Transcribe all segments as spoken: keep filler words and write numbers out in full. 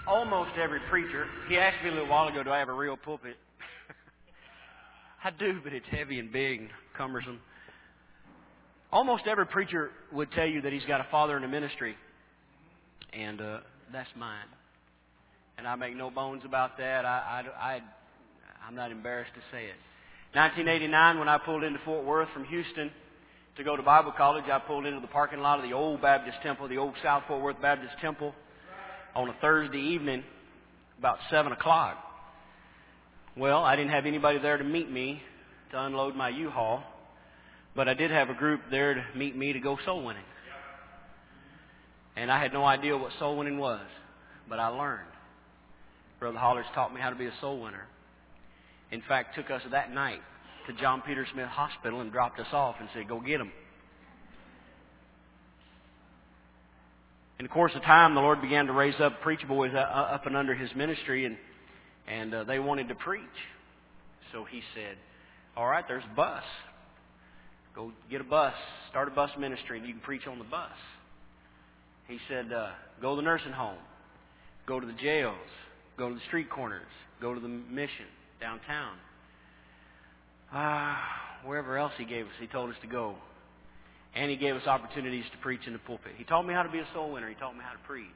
almost every preacher, he asked me a little while ago, do I have a real pulpit? I do, but it's heavy and big and cumbersome. Almost every preacher would tell you that he's got a father in the ministry, and uh, that's mine. And I make no bones about that. I, I, I, I'm not embarrassed to say it. nineteen eighty-nine, when I pulled into Fort Worth from Houston to go to Bible college, I pulled into the parking lot of the old Baptist Temple, the old South Fort Worth Baptist Temple, on a Thursday evening, about seven o'clock. Well, I didn't have anybody there to meet me to unload my U-Haul, but I did have a group there to meet me to go soul winning. And I had no idea what soul winning was, but I learned. Brother Hollers taught me how to be a soul winner. In fact, took us that night to John Peter Smith Hospital and dropped us off and said, go get them. In the course of time, the Lord began to raise up preacher boys up and under His ministry, and and uh, they wanted to preach. So He said, all right, there's a bus. Go get a bus, start a bus ministry, and you can preach on the bus. He said, uh, go to the nursing home, go to the jails, go to the street corners, go to the mission downtown. Ah, wherever else He gave us, He told us to go. And He gave us opportunities to preach in the pulpit. He taught me how to be a soul winner. He taught me how to preach.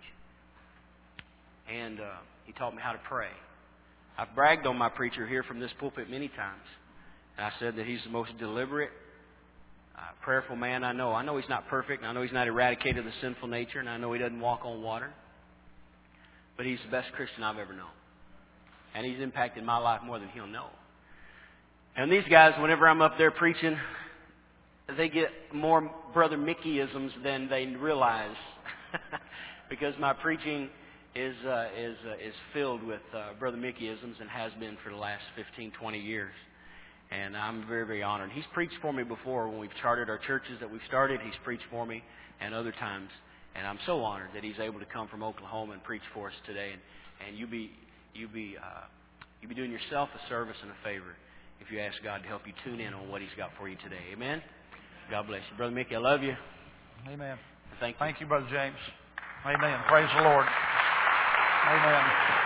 And uh, He taught me how to pray. I've bragged on my preacher here from this pulpit many times. And I said that he's the most deliberate, uh, prayerful man I know. I know he's not perfect, and I know he's not eradicated the sinful nature, and I know he doesn't walk on water. But he's the best Christian I've ever known. And he's impacted my life more than he'll know. And these guys, whenever I'm up there preaching, they get more Brother Mickey-isms than they realize. Because my preaching is uh, is uh, is filled with uh, Brother Mickey-isms and has been for the last fifteen, twenty years. And I'm very, very honored. He's preached for me before when we've chartered our churches that we've started. He's preached for me and other times. And I'm so honored that he's able to come from Oklahoma and preach for us today. And, and you be you be uh, you be doing yourself a service and a favor if you ask God to help you tune in on what He's got for you today. Amen. God bless you, Brother Mickey. I love you. Amen. Thank you. Thank you, Brother James. Amen. Praise the Lord. Amen.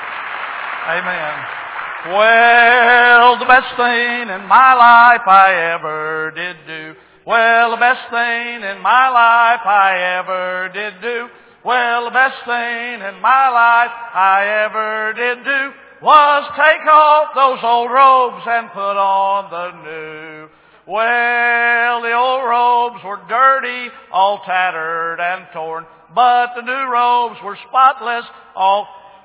Amen. Well, the best thing in my life I ever did do. Well, the best thing in my life I ever did do. Well, the best thing in my life I ever did do was take off those old robes and put on the new. Well, the old robes were dirty, all tattered and torn, but the new robes were spotless, all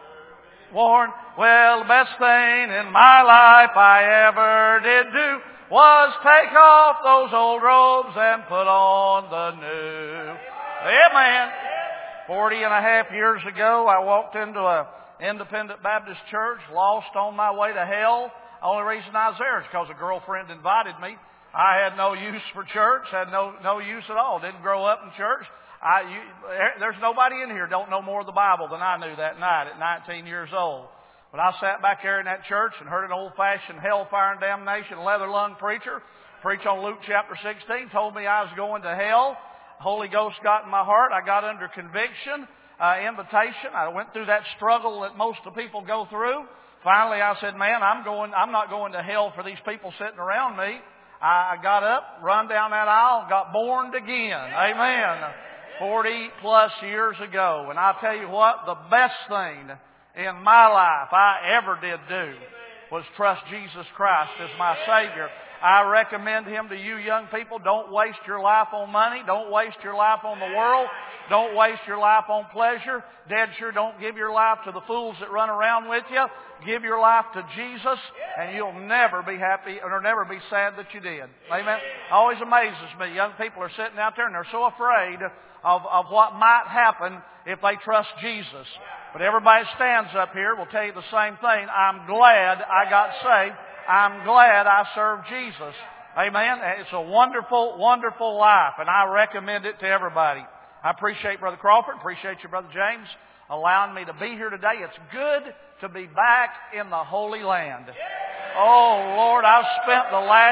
worn. Well, the best thing in my life I ever did do was take off those old robes and put on the new. Amen. Forty and a half years ago, I walked into a independent Baptist church, lost on my way to hell. The only reason I was there is because a girlfriend invited me. I had no use for church, had no no use at all. Didn't grow up in church. I, you, there's nobody in here don't know more of the Bible than I knew that night at nineteen years old. But I sat back there in that church and heard an old-fashioned hellfire and damnation leather-lung preacher preach on Luke chapter sixteen, told me I was going to hell. The Holy Ghost got in my heart. I got under conviction, uh, invitation. I went through that struggle that most of the people go through. Finally, I said, man, I'm going. I'm not going to hell for these people sitting around me. I got up, run down that aisle, and got born again. Amen. Forty plus years ago. And I'll tell you what, the best thing in my life I ever did do was trust Jesus Christ as my Savior. I recommend Him to you young people. Don't waste your life on money. Don't waste your life on the world. Don't waste your life on pleasure. Dead sure don't give your life to the fools that run around with you. Give your life to Jesus, and you'll never be happy or never be sad that you did. Amen. It always amazes me. Young people are sitting out there and they're so afraid of, of what might happen if they trust Jesus. But everybody that stands up here will tell you the same thing. I'm glad I got saved. I'm glad I served Jesus. Amen. It's a wonderful, wonderful life, and I recommend it to everybody. I appreciate Brother Crawford, appreciate you, Brother James, allowing me to be here today. It's good to be back in the Holy Land. Oh, Lord, I've spent the last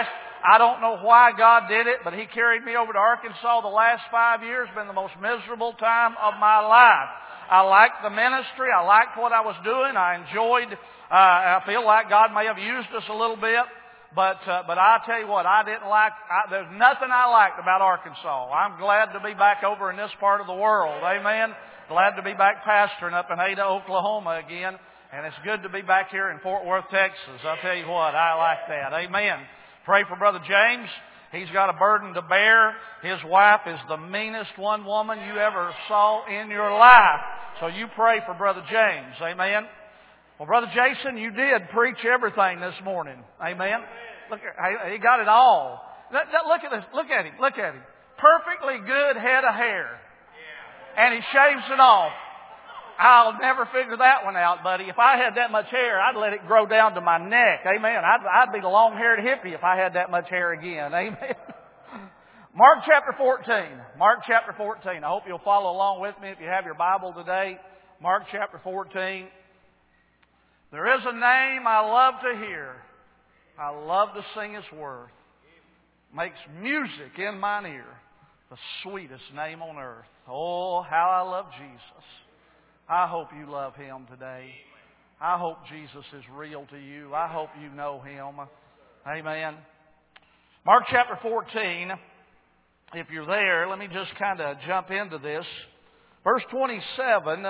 I don't know why God did it, but He carried me over to Arkansas the last five years. It's been the most miserable time of my life. I liked the ministry. I liked what I was doing. I enjoyed, uh, I feel like God may have used us a little bit. But uh, but I tell you what, I didn't like, I, there's nothing I liked about Arkansas. I'm glad to be back over in this part of the world. Amen. Glad to be back pastoring up in Ada, Oklahoma again. And it's good to be back here in Fort Worth, Texas. I'll tell you what, I like that. Amen. Pray for Brother James. He's got a burden to bear. His wife is the meanest one woman you ever saw in your life. So you pray for Brother James. Amen. Well, Brother Jason, you did preach everything this morning. Amen. Look, he got it all. Look at this. Look at him. Look at him. Perfectly good head of hair. And he shaves it off. I'll never figure that one out, buddy. If I had that much hair, I'd let it grow down to my neck. Amen. I'd, I'd be the long-haired hippie if I had that much hair again. Amen. Mark chapter fourteen. Mark chapter fourteen. I hope you'll follow along with me if you have your Bible today. Mark chapter fourteen. There is a name I love to hear. I love to sing His word. Makes music in mine ear. The sweetest name on earth. Oh, how I love Jesus. I hope you love Him today. I hope Jesus is real to you. I hope you know Him. Amen. Mark chapter fourteen. If you're there, let me just kind of jump into this. Verse twenty-seven.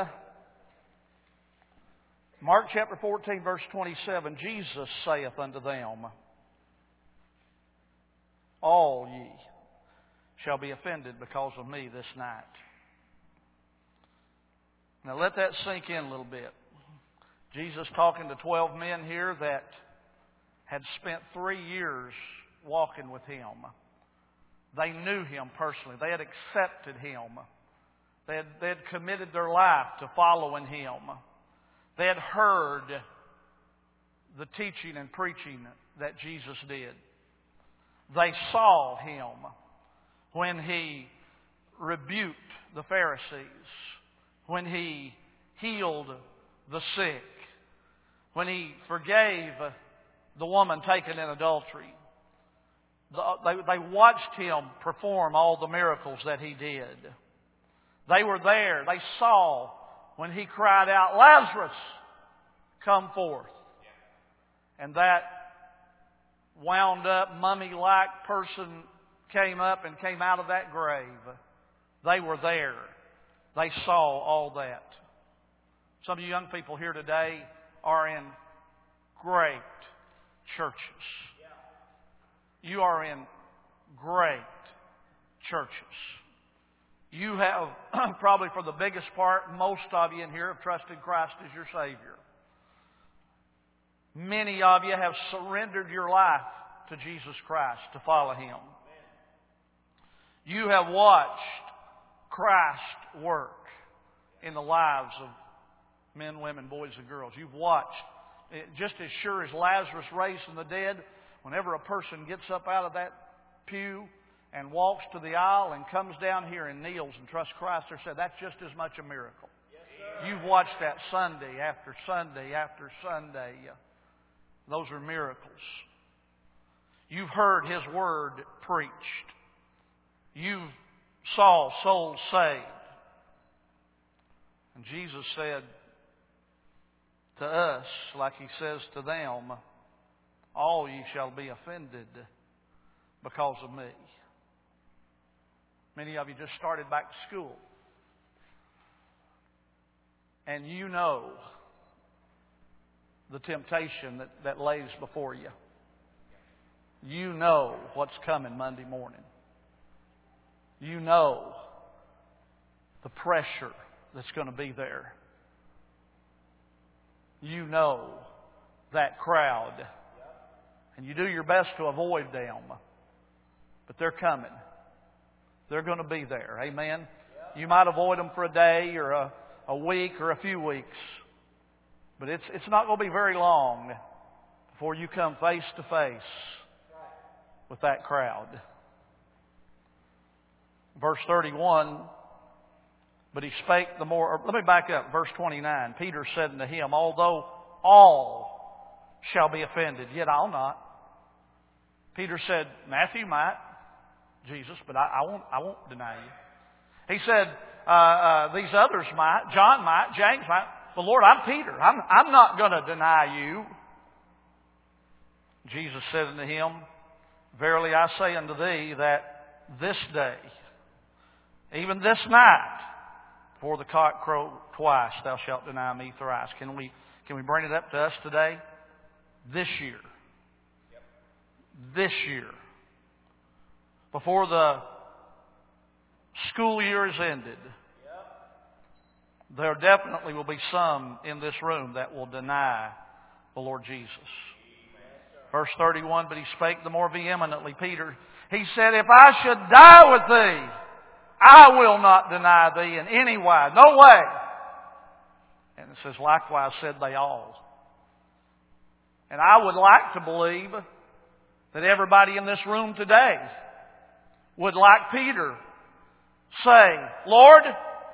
Mark chapter fourteen, verse twenty-seven. Jesus saith unto them, all ye shall be offended because of me this night. Now let that sink in a little bit. Jesus talking to twelve men here that had spent three years walking with Him. They knew Him personally. They had accepted Him. They had, they had committed their life to following Him. They had heard the teaching and preaching that Jesus did. They saw Him when He rebuked the Pharisees, when He healed the sick, when He forgave the woman taken in adultery. They, they watched Him perform all the miracles that He did. They were there. They saw when He cried out, Lazarus, come forth. And that wound up, mummy-like person came up and came out of that grave. They were there. They saw all that. Some of you young people here today are in great churches. You are in great churches. You have, probably for the biggest part, most of you in here have trusted Christ as your Savior. Many of you have surrendered your life to Jesus Christ to follow Him. You have watched Christ work in the lives of men, women, boys, and girls. You've watched. Just as sure as Lazarus raised from the dead, whenever a person gets up out of that pew and walks to the aisle and comes down here and kneels and trusts Christ, they said that's just as much a miracle. Yes, you've watched that Sunday after Sunday after Sunday. Those are miracles. You've heard His Word preached. You saw souls saved. And Jesus said to us, like He says to them, all ye shall be offended because of me. Many of you just started back to school. And you know the temptation that, that lays before you. You know what's coming Monday morning. You know the pressure that's going to be there. You know that crowd. And you do your best to avoid them. But they're coming. They're going to be there. Amen? You might avoid them for a day or a, a week or a few weeks. But it's, it's not going to be very long before you come face to face with that crowd. Verse thirty-one, but He spake the more... Or let me back up. Verse twenty-nine. Peter said unto Him, although all shall be offended, yet I'll not. Peter said, Matthew might, Jesus, but I, I won't I won't deny you. He said, uh, uh, these others might, John might, James might, but Lord, I'm Peter. I'm, I'm not going to deny you. Jesus said unto him, Verily I say unto thee that this day, even this night, before the cock crow twice, thou shalt deny me thrice. Can we, can we bring it up to us today? This year. This year. Before the school year is ended, there definitely will be some in this room that will deny the Lord Jesus. Verse thirty-one, but he spake the more vehemently, Peter. He said, if I should die with thee, I will not deny thee in any way. No way. And it says, likewise said they all. And I would like to believe that everybody in this room today would, like Peter, say, Lord,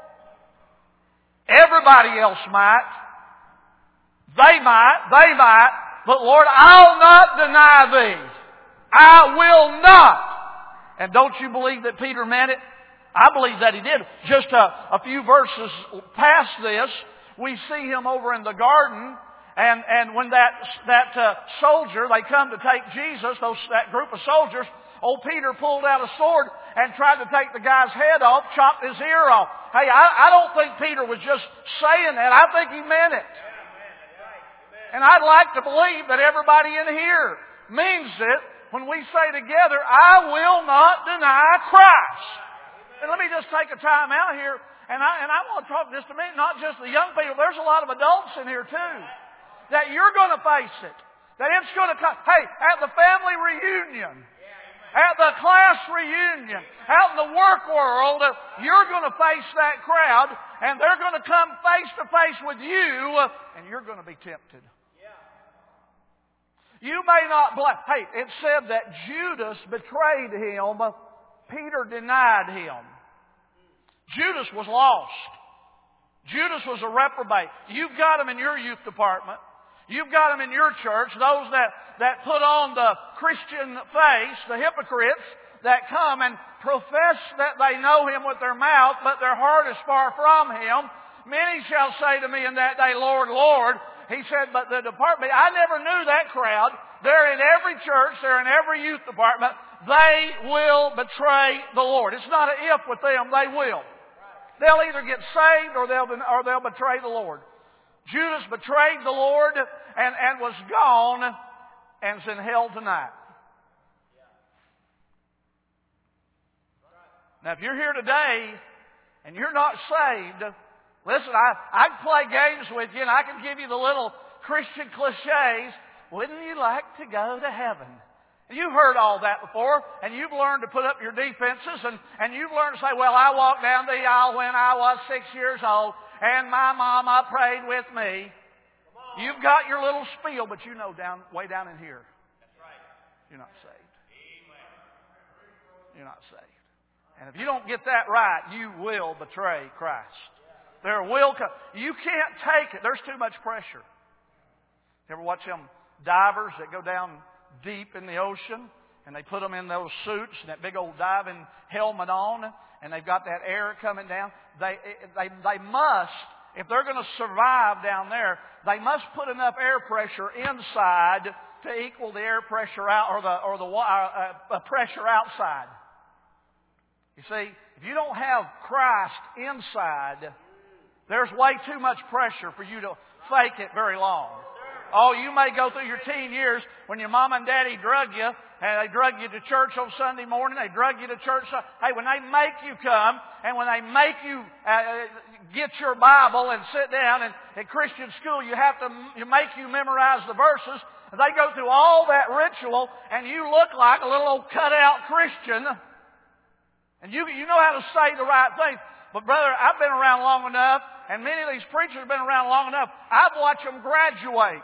everybody else might, they might, they might, but Lord, I'll not deny thee. I will not. And don't you believe that Peter meant it? I believe that he did. Just a, a few verses past this, we see him over in the garden, and, and when that, that uh, soldier, they come to take Jesus, those, that group of soldiers, old Peter pulled out a sword and tried to take the guy's head off, chopped his ear off. Hey, I, I don't think Peter was just saying that. I think he meant it. And I'd like to believe that everybody in here means it when we say together, I will not deny Christ. And let me just take a time out here, and I, and I want to talk just a minute, not just the young people, there's a lot of adults in here too, that you're going to face it. That it's going to come. Hey, at the family reunion, at the class reunion, out in the work world, you're going to face that crowd, and they're going to come face to face with you, and you're going to be tempted. You may not believe. Hey, it said that Judas betrayed him. Peter denied him. Judas was lost. Judas was a reprobate. You've got him in your youth department. You've got them in your church, those that, that put on the Christian face, the hypocrites that come and profess that they know Him with their mouth, but their heart is far from Him. Many shall say to me in that day, Lord, Lord. He said, but the department, I never knew that crowd. They're in every church, they're in every youth department. They will betray the Lord. It's not an if with them, they will. They'll either get saved or they'll, or they'll betray the Lord. Judas betrayed the Lord and, and was gone and is in hell tonight. Now, if you're here today and you're not saved, listen, I, I can play games with you and I can give you the little Christian cliches. Wouldn't you like to go to heaven? And you've heard all that before, and you've learned to put up your defenses, and, and you've learned to say, well, I walked down the aisle when I was six years old, and my mama prayed with me. You've got your little spiel, but you know down way down in here, that's right, you're not saved. Amen. You're not saved. And if you don't get that right, you will betray Christ. There will come. You can't take it. There's too much pressure. You ever watch them divers that go down deep in the ocean, and they put them in those suits and that big old diving helmet on, and they've got that air coming down. They they they must, if they're going to survive down there, they must put enough air pressure inside to equal the air pressure out or the or the uh, uh, pressure outside. You see, if you don't have Christ inside, there's way too much pressure for you to fake it very long. Oh, you may go through your teen years when your mom and daddy drug you, and they drug you to church on Sunday morning, they drug you to church. Hey, when they make you come, and when they make you uh, get your Bible and sit down, and at Christian school you have to you make you memorize the verses, and they go through all that ritual, and you look like a little old cut-out Christian, and you, you know how to say the right things. But brother, I've been around long enough, and many of these preachers have been around long enough, I've watched them graduate.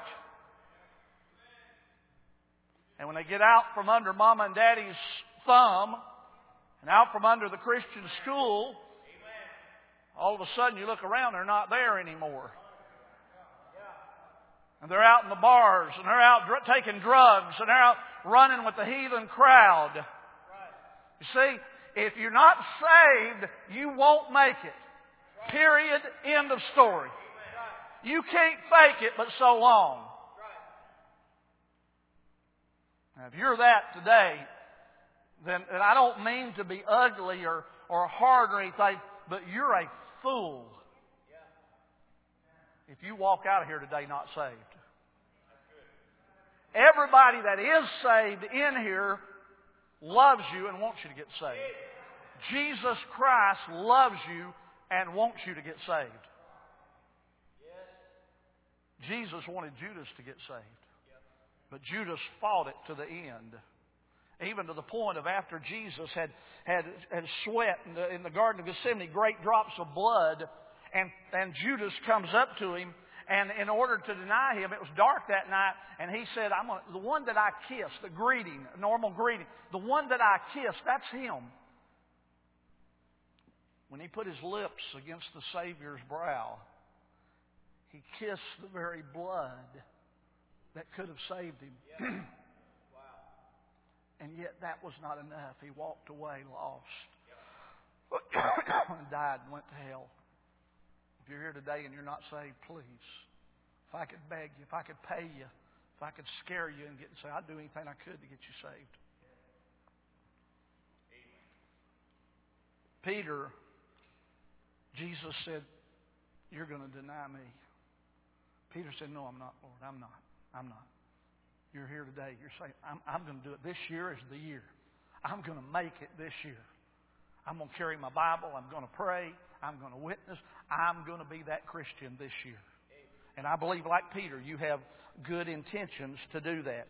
And when they get out from under Mama and Daddy's thumb, and out from under the Christian school, all of a sudden you look around, they're not there anymore. And they're out in the bars, and they're out dr- taking drugs, and they're out running with the heathen crowd. You see, if you're not saved, you won't make it. Period. End of story. You can't fake it but so long. Now, if you're that today, then and I don't mean to be ugly or, or hard or anything, but you're a fool if you walk out of here today not saved. Everybody that is saved in here loves you and wants you to get saved. Jesus Christ loves you and wants you to get saved. Jesus wanted Judas to get saved. But Judas fought it to the end. Even to the point of after Jesus had, had, had sweat in the, in the Garden of Gethsemane, great drops of blood, and, and Judas comes up to him, and in order to deny him, it was dark that night, and he said, I'm gonna, the one that I kissed, the greeting, normal greeting, the one that I kissed, that's him. When he put his lips against the Savior's brow, he kissed the very blood that could have saved him. Yeah. Wow. And yet that was not enough. He walked away lost. Yeah. And died and went to hell. If you're here today and you're not saved, please, if I could beg you, if I could pay you, if I could scare you and get and say, I'd do anything I could to get you saved. Yeah. Peter, Jesus said, you're going to deny me. Peter said, no, I'm not, Lord. I'm not. I'm not. You're here today. You're saying, I'm, I'm going to do it. This year is the year. I'm going to make it this year. I'm going to carry my Bible. I'm going to pray. I'm going to witness. I'm going to be that Christian this year. And I believe, like Peter, you have good intentions to do that.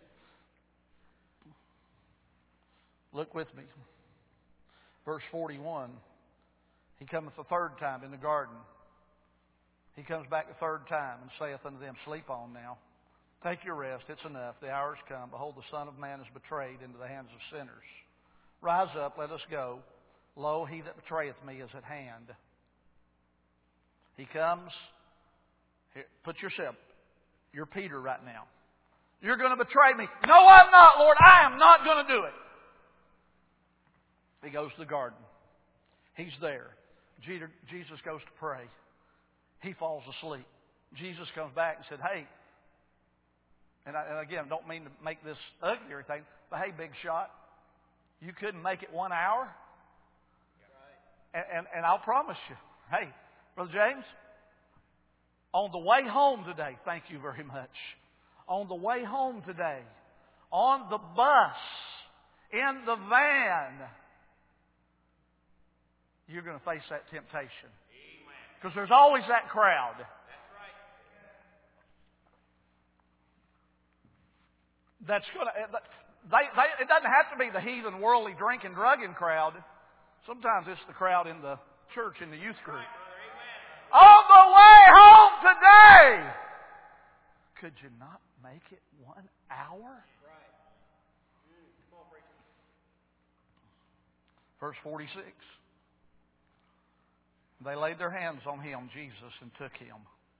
Look with me. Verse forty-one. He cometh the third time in the garden. He comes back the third time and saith unto them, sleep on now. Take your rest. It's enough. The hour is come. Behold, the Son of Man is betrayed into the hands of sinners. Rise up. Let us go. Lo, he that betrayeth me is at hand. He comes. Here, put yourself. You're Peter right now. You're going to betray me. No, I'm not, Lord. I am not going to do it. He goes to the garden. He's there. Jesus goes to pray. He falls asleep. Jesus comes back and said, hey, and, I, and again, don't mean to make this ugly or anything, but hey, big shot, you couldn't make it one hour? And, and, and I'll promise you, hey, Brother James, on the way home today, thank you very much, on the way home today, on the bus, in the van, you're going to face that temptation. Because there's always that crowd. That's right. That's going to. They, they, it doesn't have to be the heathen, worldly, drinking, drugging crowd. Sometimes it's the crowd in the church, in the youth group. Right, on the way home today, could you not make it one hour? Right. Mm, come on, preacher. Verse forty-six. They laid their hands on him, Jesus, and took him.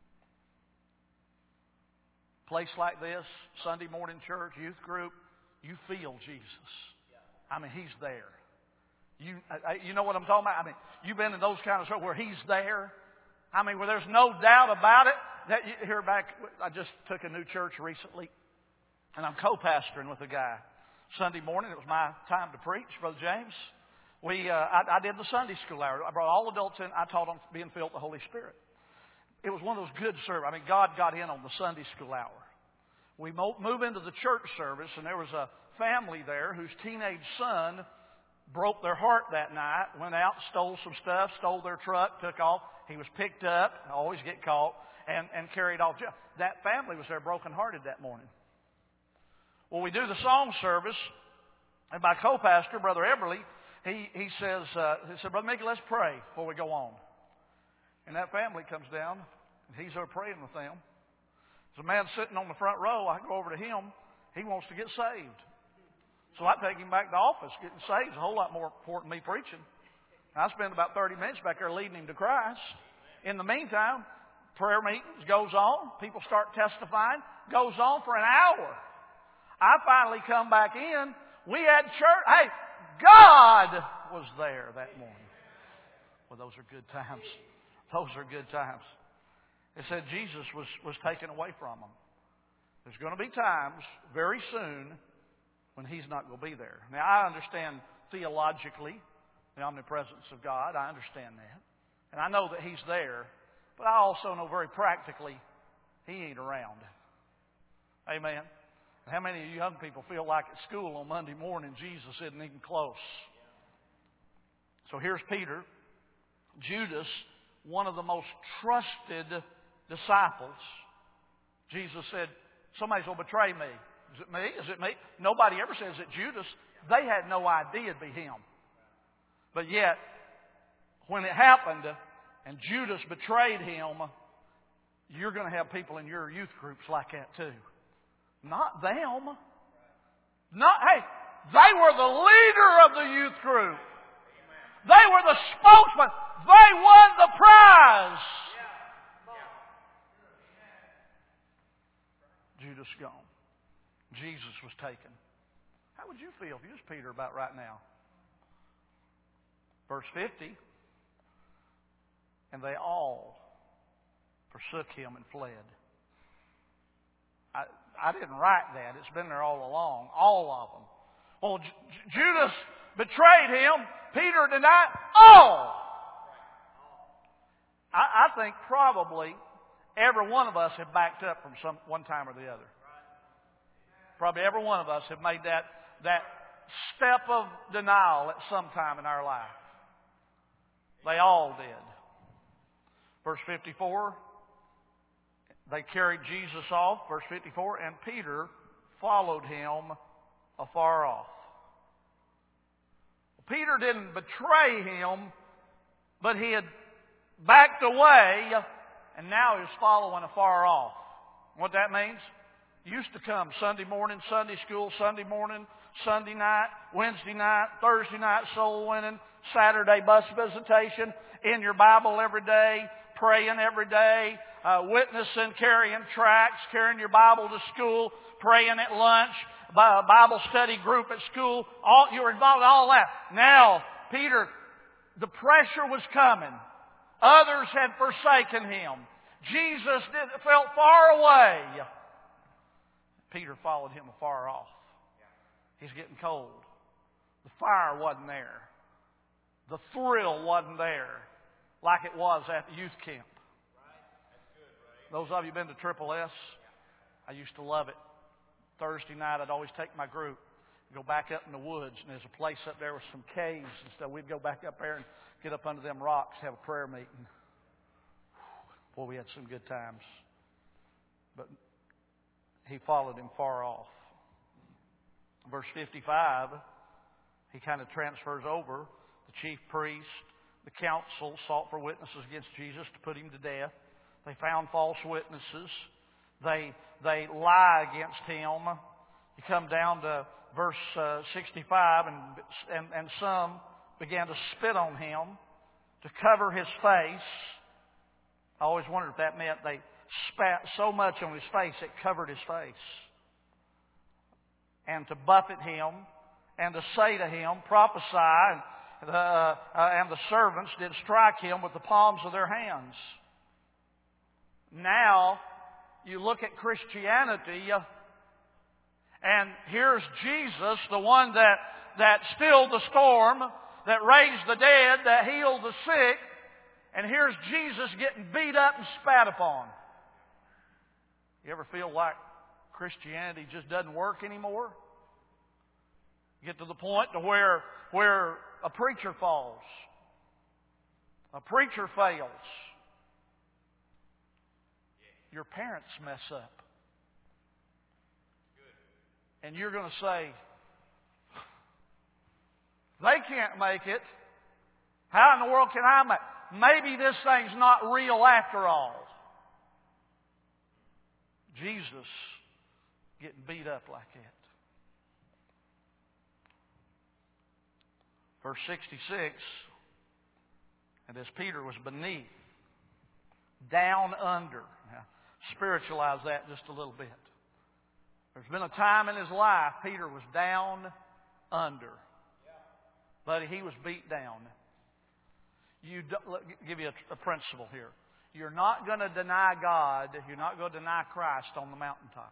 Place like this, Sunday morning church, youth group, you feel Jesus. I mean, He's there. You, you know what I'm talking about? I mean, you've been in those kind of shows where He's there. I mean, where there's no doubt about it. That you, here back, I just took a new church recently, and I'm co-pastoring with a guy. Sunday morning, it was my time to preach, Brother James. We, uh, I, I did the Sunday school hour. I brought all adults in. I taught them being filled with the Holy Spirit. It was one of those good services. I mean, God got in on the Sunday school hour. We move into the church service, and there was a family there whose teenage son broke their heart that night, went out, stole some stuff, stole their truck, took off. He was picked up, always get caught, and, and carried off. That family was there brokenhearted that morning. Well, we do the song service, and my co-pastor, Brother Everly, He he says, uh, he said, Brother Mickey, let's pray before we go on. And that family comes down, and he's there praying with them. There's a man sitting on the front row. I go over to him. He wants to get saved. So I take him back to the office. Getting saved is a whole lot more important than me preaching. I spend about thirty minutes back there leading him to Christ. In the meantime, prayer meetings, goes on. People start testifying. Goes on for an hour. I finally come back in. We had church. Hey, God was there that morning. Well, those are good times. Those are good times. It said Jesus was, was taken away from them. There's going to be times very soon when He's not going to be there. Now, I understand theologically the omnipresence of God. I understand that. And I know that He's there. But I also know very practically He ain't around. Amen. How many of you young people feel like at school on Monday morning Jesus isn't even close? So here's Peter. Judas, one of the most trusted disciples. Jesus said, somebody's going to betray me. Is it me? Is it me? Nobody ever says it Judas. They had no idea it'd be him. But yet, when it happened and Judas betrayed him, you're going to have people in your youth groups like that too. Not them. Not, hey, they were the leader of the youth group. They were the spokesman. They won the prize. Judas gone. Jesus was taken. How would you feel if you was Peter about right now? Verse fifty. And they all forsook him and fled. I, I didn't write that. It's been there all along. All of them. Well, J- Judas betrayed him. Peter denied. All! I, I think probably every one of us have backed up from some one time or the other. Probably every one of us have made that, that step of denial at some time in our life. They all did. Verse fifty-four, they carried Jesus off. Verse fifty-four, and Peter followed him afar off. Peter didn't betray him, but he had backed away, and now he's following afar off. What that means? Used to come Sunday morning, Sunday school, Sunday morning, Sunday night, Wednesday night, Thursday night soul winning, Saturday bus visitation, in your Bible every day, praying every day, uh, witnessing, carrying tracts, carrying your Bible to school, praying at lunch, Bible study group at school. All, you were involved in all that. Now, Peter, the pressure was coming. Others had forsaken him. Jesus did, felt far away. Peter followed him afar off. He's getting cold. The fire wasn't there. The thrill wasn't there like it was at the youth camp. Those of you been to Triple S? I used to love it. Thursday night, I'd always take my group, go back up in the woods, and there's a place up there with some caves and stuff. We'd go back up there and get up under them rocks, have a prayer meeting. Boy, we had some good times. But he followed him far off. Verse fifty-five, he kind of transfers over. The chief priest, the council sought for witnesses against Jesus to put him to death. They found false witnesses. They they lie against him. You come down to verse uh, sixty-five, and, and and some began to spit on him to cover his face. I always wondered if that meant they spat so much on his face it covered his face. And to buffet him, and to say to him, prophesy, and, uh, uh, and the servants did strike him with the palms of their hands. Now, you look at Christianity, and here's Jesus, the one that, that stilled the storm, that raised the dead, that healed the sick, and here's Jesus getting beat up and spat upon. You ever feel like Christianity just doesn't work anymore? You get to the point to where, where a preacher falls. A preacher fails. Your parents mess up. And you're going to say, they can't make it. How in the world can I make it? Maybe this thing's not real after all. Jesus getting beat up like that. Verse sixty-six, and as Peter was beneath, Down under. Now, spiritualize that just a little bit. There's been a time in his life Peter was down under. But he was beat down. You do, let me give you a, a principle here. You're not going to deny God. You're not going to deny Christ on the mountaintop.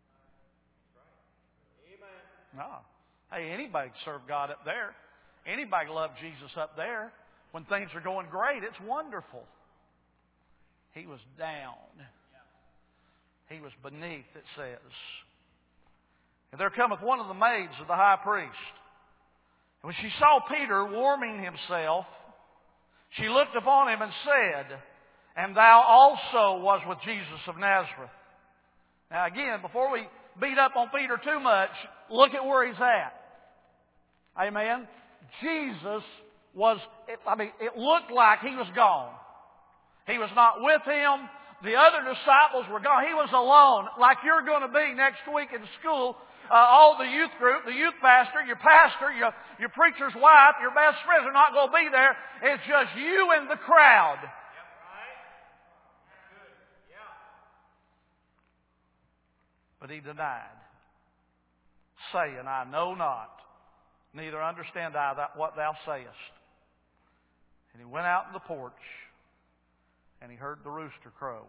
No. Hey, anybody can serve God up there. Anybody can love Jesus up there. When things are going great, it's wonderful. He was down. He was beneath, it says. And there cometh one of the maids of the high priest. And when she saw Peter warming himself, she looked upon him and said, And thou also was with Jesus of Nazareth. Now again, before we beat up on Peter too much, look at where he's at. Amen? Jesus was, I mean, it looked like he was gone. He was not with him. The other disciples were gone. He was alone, like you're going to be next week in school. Uh, all the youth group, the youth pastor, your pastor, your, your preacher's wife, your best friends are not going to be there. It's just you and the crowd. But he denied, saying, I know not, neither understand I that what thou sayest. And he went out in the porch, and he heard the rooster crow.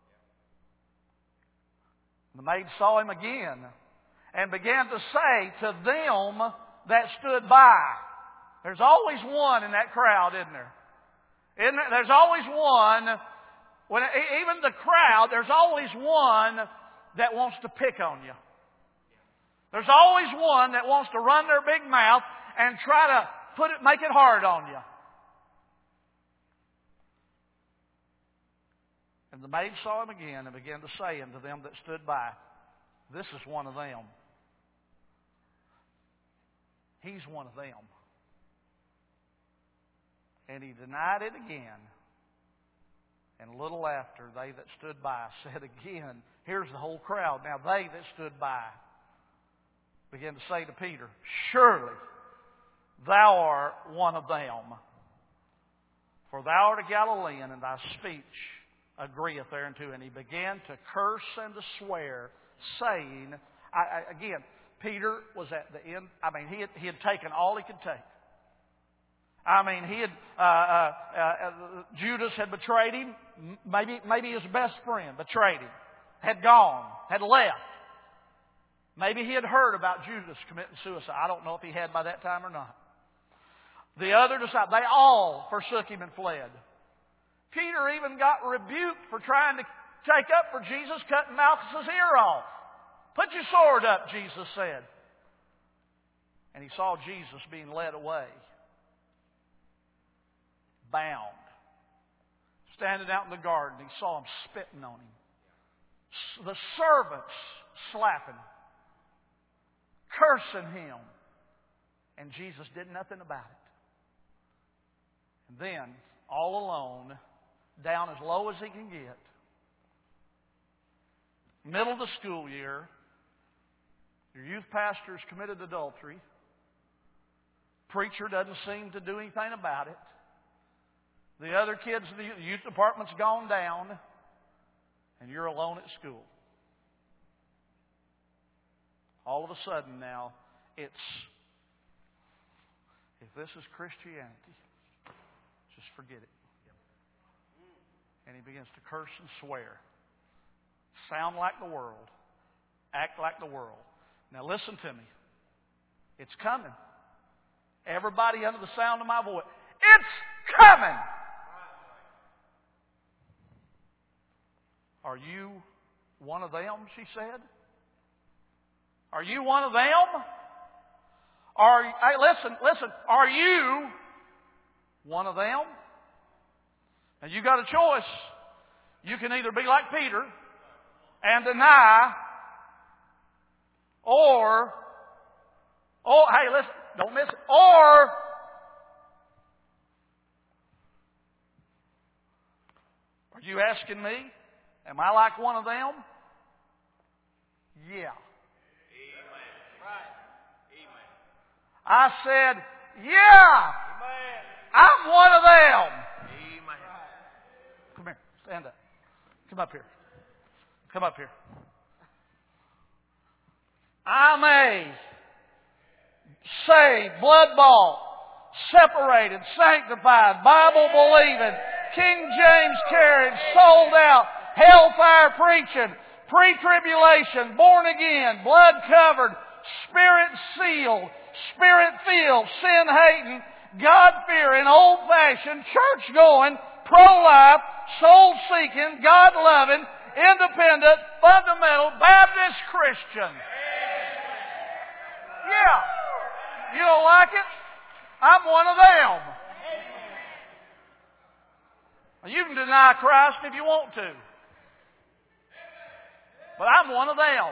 The maid saw him again, and began to say to them that stood by. There's always one in that crowd, isn't there? Isn't there? There's always one, when even the crowd, there's always one that wants to pick on you. There's always one that wants to run their big mouth and try to put it, make it hard on you. And the maid saw him again and began to say unto them that stood by, This is one of them. He's one of them. And he denied it again. And a little after, they that stood by said again, here's the whole crowd. Now they that stood by began to say to Peter, Surely thou art one of them. For thou art a Galilean, and thy speech agreeth thereunto. And he began to curse and to swear, saying, I, I, again, Peter was at the end. I mean, he had, he had taken all he could take. I mean, he had uh, uh, uh, Judas had betrayed him. Maybe, maybe his best friend betrayed him. Had gone. Had left. Maybe he had heard about Judas committing suicide. I don't know if he had by that time or not. The other disciples, they all forsook him and fled. Peter even got rebuked for trying to take up for Jesus, cutting Malchus's ear off. Put your sword up, Jesus said. And he saw Jesus being led away. Bound. Standing out in the garden, he saw him spitting on him. The servants slapping him. Cursing him. And Jesus did nothing about it. And then, all alone, down as low as he can get, middle of the school year, your youth pastor's committed adultery. Preacher doesn't seem to do anything about it. The other kids in the youth department's gone down, and you're alone at school. All of a sudden now, it's, if this is Christianity, just forget it. And he begins to curse and swear. Sound like the world. Act like the world. Now listen to me. It's coming. Everybody under the sound of my voice. It's coming! Are you one of them, she said? Are you one of them? Are, hey, listen, listen. Are you one of them? And you got a choice. You can either be like Peter and deny, or, oh, hey, listen, don't miss it. Or, are you asking me, am I like one of them? Yeah. I said, yeah, I'm one of them. Come here, stand up. Come up here. Come up here. I'm a saved, blood-bought, separated, sanctified, Bible-believing, King James carriage, sold out, hellfire preaching, pre-tribulation, born again, blood-covered, Spirit-sealed, Spirit-filled, sin-hating, God-fearing, old-fashioned, church-going, pro-life, soul-seeking, God-loving, independent, fundamental, Baptist Christian. Yeah. You don't like it? I'm one of them. You can deny Christ if you want to. But I'm one of them.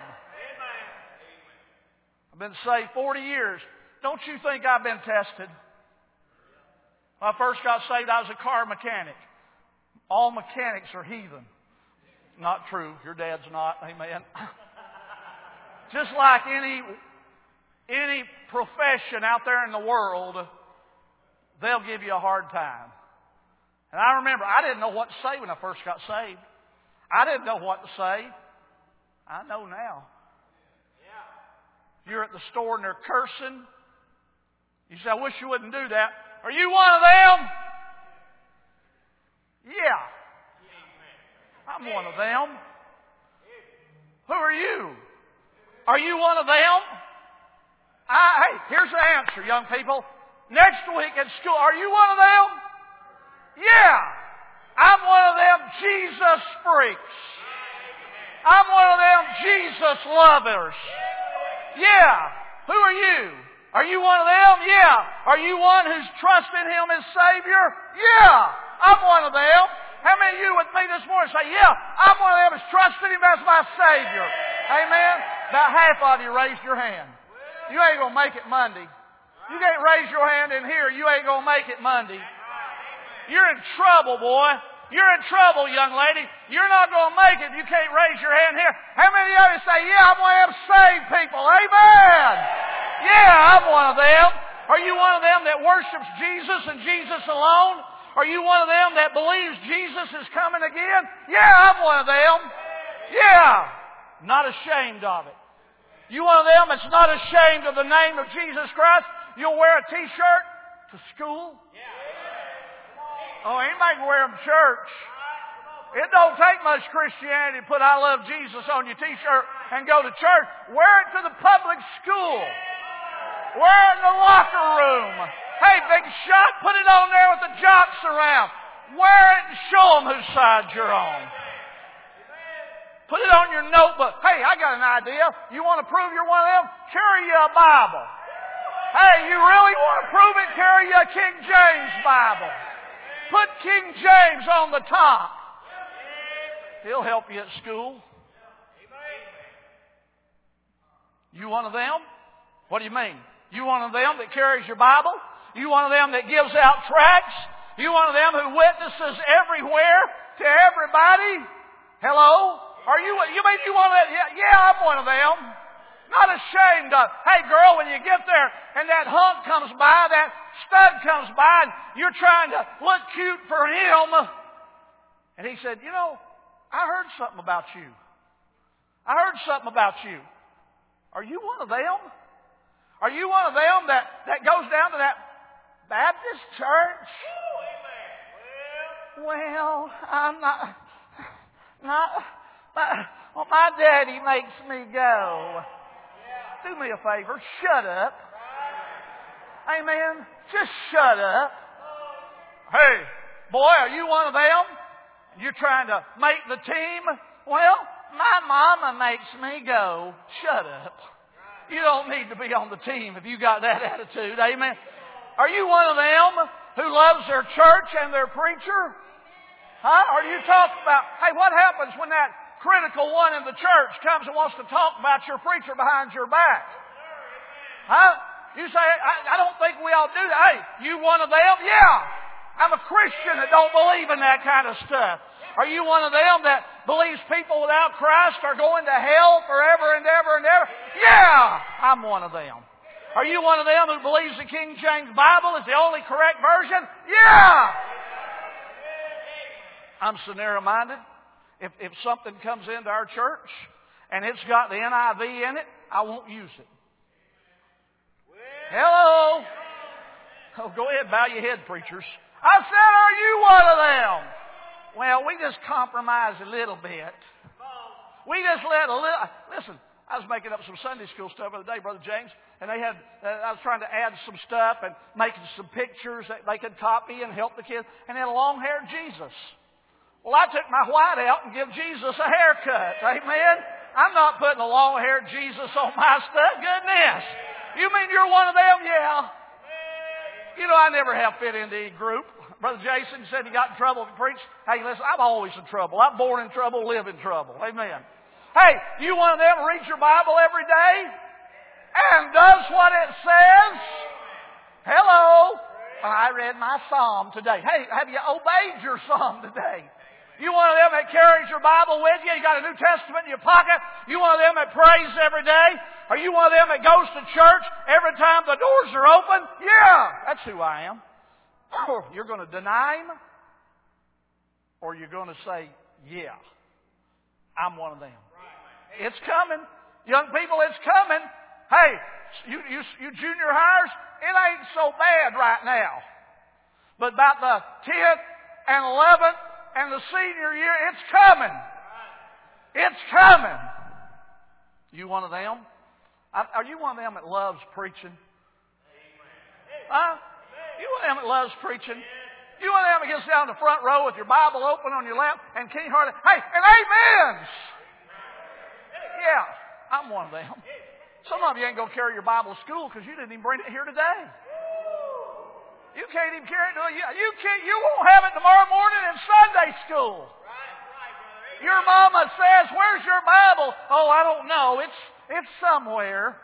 I've been saved forty years. Don't you think I've been tested? When I first got saved, I was a car mechanic. All mechanics are heathen. Not true. Your dad's not. Amen. Just like any, any profession out there in the world, they'll give you a hard time. And I remember, I didn't know what to say when I first got saved. I didn't know what to say. I know now. You're at the store and they're cursing. You say, I wish you wouldn't do that. Are you one of them? Yeah. I'm one of them. Who are you? Are you one of them? I, hey, here's the answer, young people. Next week at school, are you one of them? Yeah. I'm one of them Jesus freaks. I'm one of them Jesus lovers. Yeah. Who are you? Are you one of them? Yeah. Are you one who's trusting Him as Savior? Yeah. I'm one of them. How many of you with me this morning say, yeah, I'm one of them who's trusting Him as my Savior? Amen? About half of you raised your hand. You ain't going to make it Monday. You can't raise your hand in here. You ain't going to make it Monday. You're in trouble, boy. You're in trouble, young lady. You're not going to make it if you can't raise your hand here. How many of you say, yeah, I'm one of them saved people? Amen. Yeah, I'm one of them. Are you one of them that worships Jesus and Jesus alone? Are you one of them that believes Jesus is coming again? Yeah, I'm one of them. Yeah. Not ashamed of it. You one of them that's not ashamed of the name of Jesus Christ? You'll wear a t-shirt to school? Oh, anybody can wear them to church. It don't take much Christianity to put I love Jesus on your t-shirt and go to church. Wear it to the public school. Wear it in the locker room. Hey, big shot, put it on there with the jocks around. Wear it and show them whose side you're on. Put it on your notebook. Hey, I got an idea. You want to prove you're one of them? Carry you a Bible. Hey, you really want to prove it? Carry you a King James Bible. Put King James on the top. He'll help you at school. You one of them? What do you mean? You one of them that carries your Bible? You one of them that gives out tracts? You one of them who witnesses everywhere to everybody? Hello? Are you, you mean you one of them? Yeah, yeah, I'm one of them. Not ashamed of. Hey girl, when you get there and that hunk comes by, that stud comes by, and you're trying to look cute for him. And he said, you know, I heard something about you. I heard something about you. Are you one of them? Are you one of them that, that goes down to that Baptist church? Well, I'm not, not, my, well, my daddy makes me go. Do me a favor, shut up. Amen. Just shut up. Hey, boy, are you one of them? You're trying to make the team? Well, my mama makes me go. Shut up. You don't need to be on the team if you got that attitude. Amen. Are you one of them who loves their church and their preacher? Huh? Or do you talk about, hey, what happens when that critical one in the church comes and wants to talk about your preacher behind your back? Huh? You say, I, I don't think we all do that. Hey, you one of them? Yeah. I'm a Christian that don't believe in that kind of stuff. Are you one of them that believes people without Christ are going to hell forever and ever and ever? Yeah. I'm one of them. Are you one of them who believes the King James Bible is the only correct version? Yeah. I'm so narrow-minded. if, if something comes into our church and it's got the N I V in it, I won't use it. Hello? Oh, go ahead, bow your head, preachers. I said, are you one of them? Well, we just compromise a little bit. We just let a little... Listen, I was making up some Sunday school stuff the other day, Brother James, and they had, uh, I was trying to add some stuff and making some pictures that they could copy and help the kids, and they had a long-haired Jesus. Well, I took my white out and give Jesus a haircut. Amen? I'm not putting a long-haired Jesus on my stuff. Goodness. You mean you're one of them? Yeah. You know, I never have fit into any group. Brother Jason said he got in trouble if he preached. Hey, listen, I'm always in trouble. I'm born in trouble, live in trouble. Amen. Hey, you one of them who reads your Bible every day and does what it says? Hello. I read my psalm today. Hey, have you obeyed your psalm today? You one of them that carries your Bible with you? You got a New Testament in your pocket? You one of them that prays every day? Are you one of them that goes to church every time the doors are open? Yeah, that's who I am. You're going to deny Him? Or you're going to say, yeah, I'm one of them. It's coming. Young people, it's coming. Hey, you, you, you junior hires, it ain't so bad right now. But about the tenth and eleventh and the senior year, it's coming. It's coming. You one of them? Are you one of them that loves preaching? Huh? You one of them that loves preaching? You one of them that gets down the front row with your Bible open on your lap and can't hardly... Hey, and amens! Yeah, I'm one of them. Some of you ain't going to carry your Bible to school because you didn't even bring it here today. You can't even carry it to you. You can't. You won't have it tomorrow morning in Sunday school. Your mama says, "Where's your Bible?" Oh, I don't know. It's it's somewhere.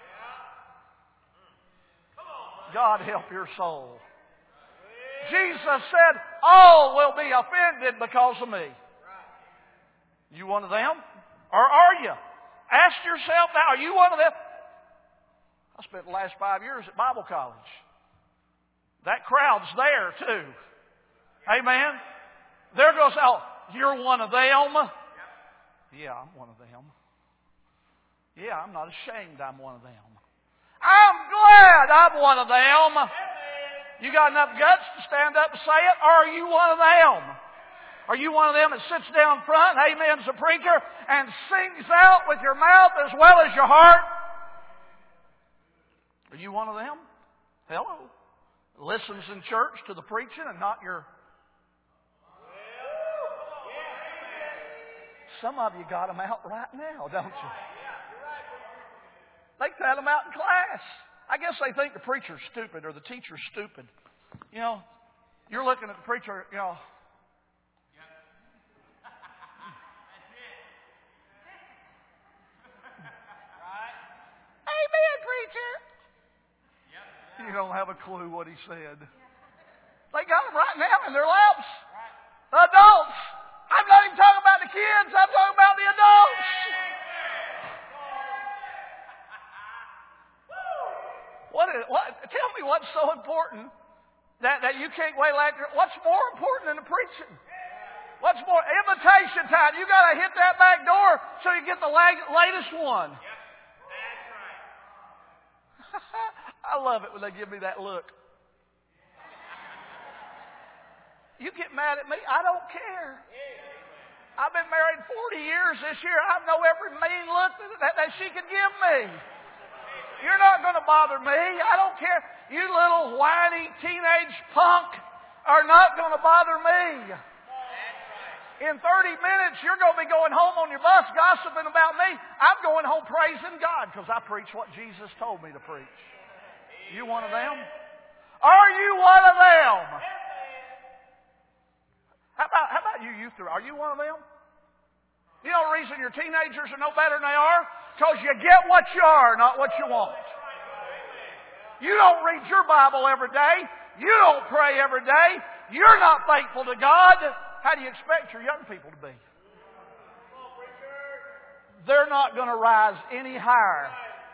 God help your soul. Jesus said, "All will be offended because of me." You one of them, or are you? Ask yourself now, are you one of them? I spent the last five years at Bible college. That crowd's there too. Amen? They're going to say, oh, you're one of them? Yeah, I'm one of them. Yeah, I'm not ashamed I'm one of them. I'm glad I'm one of them. You got enough guts to stand up and say it, or are you one of them? Are you one of them that sits down front, amen's a preacher, and sings out with your mouth as well as your heart? Are you one of them? Hello. Listens in church to the preaching and not your... Some of you got them out right now, don't you? They got them out in class. I guess they think the preacher's stupid or the teacher's stupid. You know, you're looking at the preacher, you know... Amen, preacher. You don't have a clue what he said. They got them right now in their laps. Adults. I'm not even talking about the kids. I'm talking about the adults. What is, what, tell me what's so important that, that you can't wait like... What's more important than the preaching? What's more? Invitation time. You got to hit that back door so you get the latest one. I love it when they give me that look. You get mad at me, I don't care. I've been married forty years this year. I know every mean look that, that she could give me. You're not going to bother me. I don't care. You little whiny teenage punk are not going to bother me. In thirty minutes, you're going to be going home on your bus gossiping about me. I'm going home praising God because I preach what Jesus told me to preach. You one of them? Are you one of them? How about, how about you youth? Are you one of them? You know the reason your teenagers are no better than they are? Because you get what you are, not what you want. You don't read your Bible every day. You don't pray every day. You're not thankful to God. How do you expect your young people to be? They're not going to rise any higher.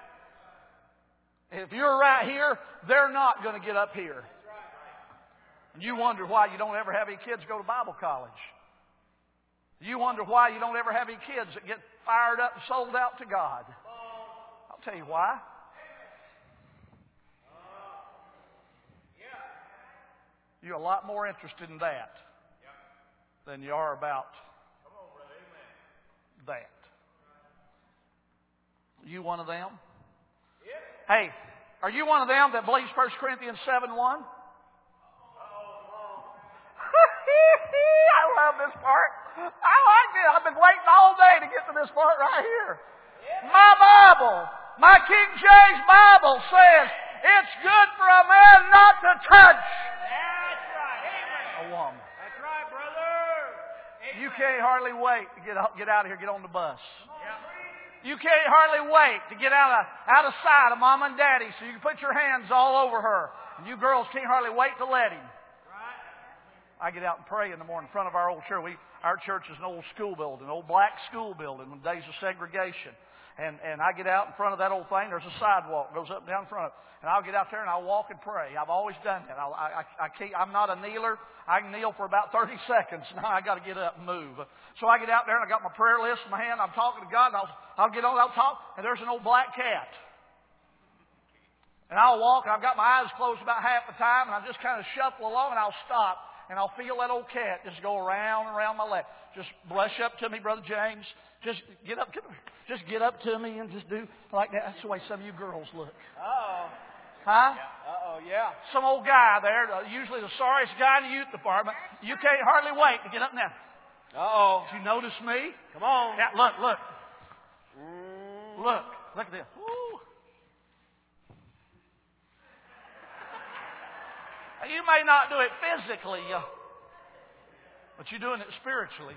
If you're right here, they're not going to get up here. And you wonder why you don't ever have any kids go to Bible college. You wonder why you don't ever have any kids that get fired up and sold out to God. I'll tell you why. You're a lot more interested in that than you are about that. You one of them? Hey, are you one of them that believes First Corinthians seven one? I love this part. I like it. I've been waiting all day to get to this part right here. My Bible, my King James Bible says it's good for a man not to touch a woman. That's right, brother. You can't hardly wait to get out, get out of here, get on the bus. You can't hardly wait to get out of out of sight of Mom and Daddy so you can put your hands all over her. And you girls can't hardly wait to let him. I get out and pray in the morning in front of our old church. We, our church is an old school building, an old black school building in the days of segregation. And, and I get out in front of that old thing. There's a sidewalk goes up and down in front of it. And I'll get out there and I'll walk and pray. I've always done that. I'll, I, I, I can't, I'm not a kneeler. I can kneel for about thirty seconds. Now I got to get up and move. So I get out there and I got my prayer list in my hand. I'm talking to God. And I'll, I'll get on, I'll talk. And there's an old black cat. And I'll walk and I've got my eyes closed about half the time. And I just kind of shuffle along and I'll stop. And I'll feel that old cat just go around and around my leg. Just blush up to me, Brother James. Just get up, just get up to me and just do like that. That's the way some of you girls look. Uh-oh. Huh? Yeah. Uh-oh, yeah. Some old guy there, usually the sorriest guy in the youth department. You can't hardly wait to get up now. Uh-oh. Did you notice me? Come on. Yeah, look, look. Mm. Look. Look at this. Woo. You may not do it physically, uh, but you're doing it spiritually.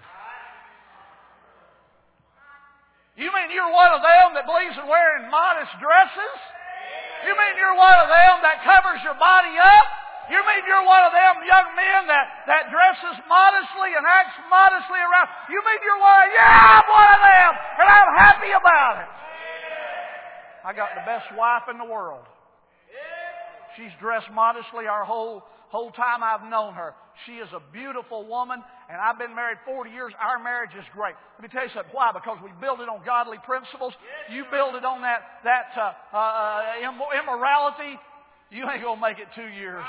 You mean you're one of them that believes in wearing modest dresses? You mean you're one of them that covers your body up? You mean you're one of them young men that, that dresses modestly and acts modestly around? You mean you're one of, yeah, I'm one of them, and I'm happy about it. I got the best wife in the world. She's dressed modestly our whole whole time I've known her. She is a beautiful woman, and I've been married forty years. Our marriage is great. Let me tell you something. Why? Because we build it on godly principles. You build it on that that uh, uh, immorality, you ain't gonna make it two years.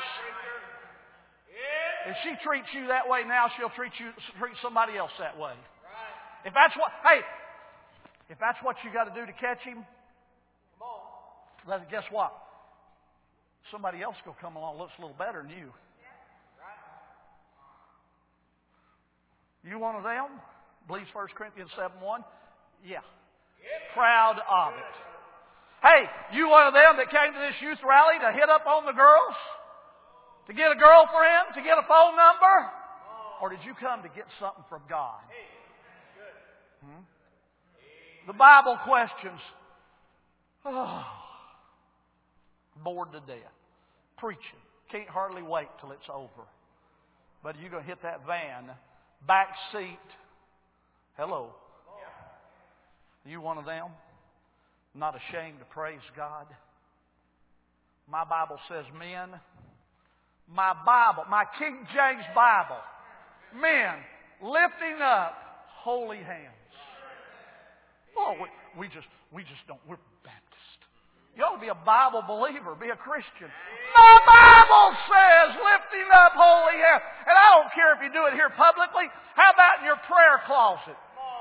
If she treats you that way now, she'll treat you treat somebody else that way. If that's what hey, if that's what you got to do to catch him, then guess what? Somebody else will come along looks a little better than you. You one of them? Believes First Corinthians seven one? Yeah. Proud of it. Hey, you one of them that came to this youth rally to hit up on the girls? To get a girlfriend? To get a phone number? Or did you come to get something from God? Hmm? The Bible questions. Oh. Bored to death. Preaching. Can't hardly wait till it's over. But you're going to hit that van. Back seat. Hello. You one of them? Not ashamed to praise God? My Bible says men. My Bible, my King James Bible. Men lifting up holy hands. Oh, we, we just we just don't. We're Baptist. You ought to be a Bible believer, be a Christian. My Bible says lifting up holy hands. And I don't care if you do it here publicly. How about in your prayer closet?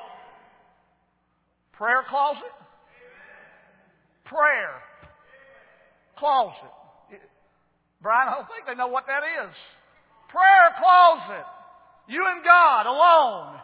Prayer closet? Prayer closet. Brian, I don't think they know what that is. Prayer closet. You and God alone.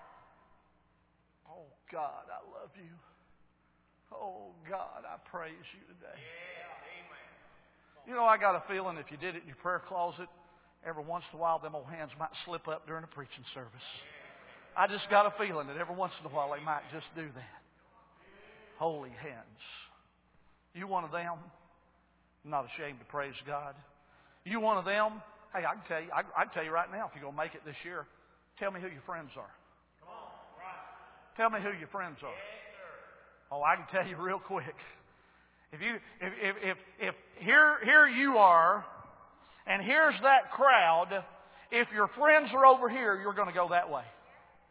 Oh, God, I love you. Oh, God, I praise you today. You know, I got a feeling if you did it in your prayer closet, every once in a while them old hands might slip up during a preaching service. I just got a feeling that every once in a while they might just do that. Holy hands. You one of them? I'm not ashamed to praise God. You one of them? Hey, I can tell you, I, I can tell you right now, if you're going to make it this year, tell me who your friends are. Tell me who your friends are. Oh, I can tell you real quick. If you, if, if, if, if here, here you are, and here's that crowd, if your friends are over here, you're going to go that way.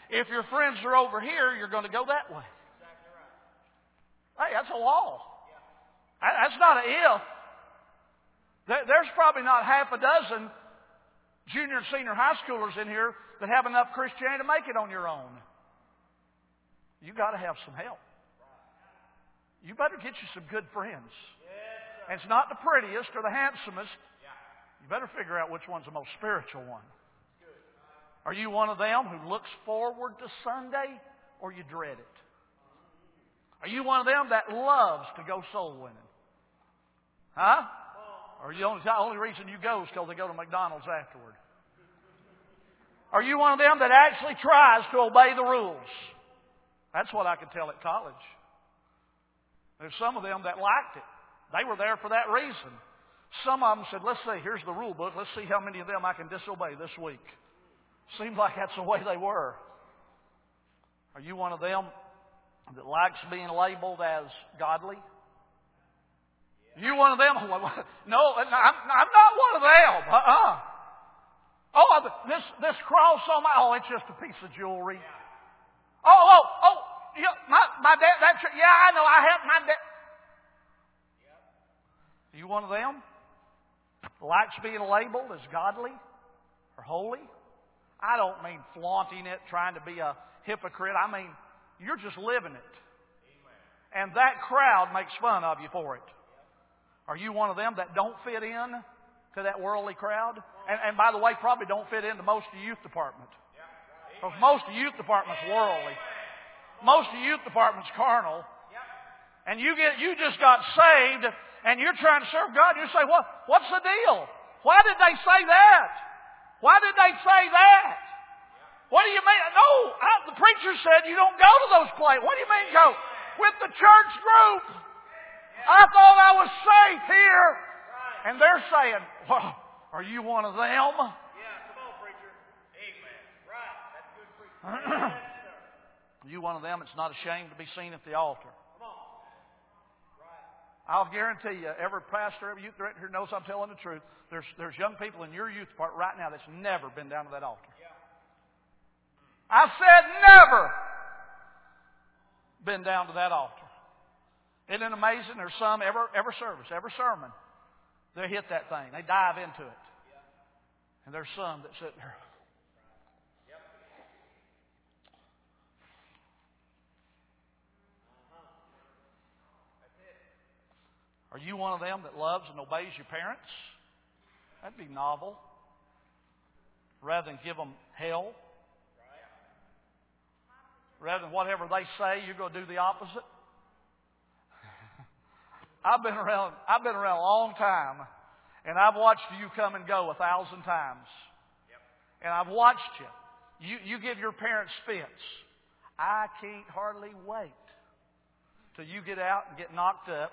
If your friends are over here, you're going to go that way. Hey, that's a law. That's not an if. There's probably not half a dozen junior and senior high schoolers in here that have enough Christianity to make it on your own. You got to have some help. You better get you some good friends. And it's not the prettiest or the handsomest. You better figure out which one's the most spiritual one. Are you one of them who looks forward to Sunday, or you dread it? Are you one of them that loves to go soul winning? Huh? Or you only, the only reason you go is because they go to McDonald's afterward? Are you one of them that actually tries to obey the rules? That's what I could tell at college. There's some of them that liked it. They were there for that reason. Some of them said, let's see, here's the rule book. Let's see how many of them I can disobey this week. Seemed like that's the way they were. Are you one of them that likes being labeled as godly? You one of them? No, I'm, I'm not one of them. Uh-uh. Oh, this this cross on my, oh, it's just a piece of jewelry. Oh, oh, oh, yeah, my, my dad, that's, yeah, I know, I have my dad. You one of them? Likes being labeled as godly or holy? I don't mean flaunting it, trying to be a hypocrite. I mean, you're just living it. And that crowd makes fun of you for it. Are you one of them that don't fit in to that worldly crowd? And, and by the way, probably don't fit into most of the youth department. Because most of the youth department's worldly. Most of the youth department's carnal. And you get you just got saved and you're trying to serve God. You say, what, what's the deal? Why did they say that? Why did they say that? What do you mean? No, I, the preacher said you don't go to those places. What do you mean go? With the church group. I thought I was safe here. And they're saying, well, are you one of them? Yeah, come on, preacher. Amen. Right. That's good preaching. Are you one of them that's not ashamed to be seen at the altar? Come on. Right. I'll guarantee you, every pastor, every youth director knows I'm telling the truth. There's, there's young people in your youth part right now that's never been down to that altar. Yeah. I said never been down to that altar. Isn't it amazing? There's some, every, every service, every sermon, they hit that thing. They dive into it. And there's some that sit there. Are you one of them that loves and obeys your parents? That'd be novel. Rather than give them hell. Rather than whatever they say, you're going to do the opposite. I've been around, I've been around a long time, and I've watched you come and go a thousand times. Yep. And I've watched you. You, you give your parents fits. I can't hardly wait till you get out and get knocked up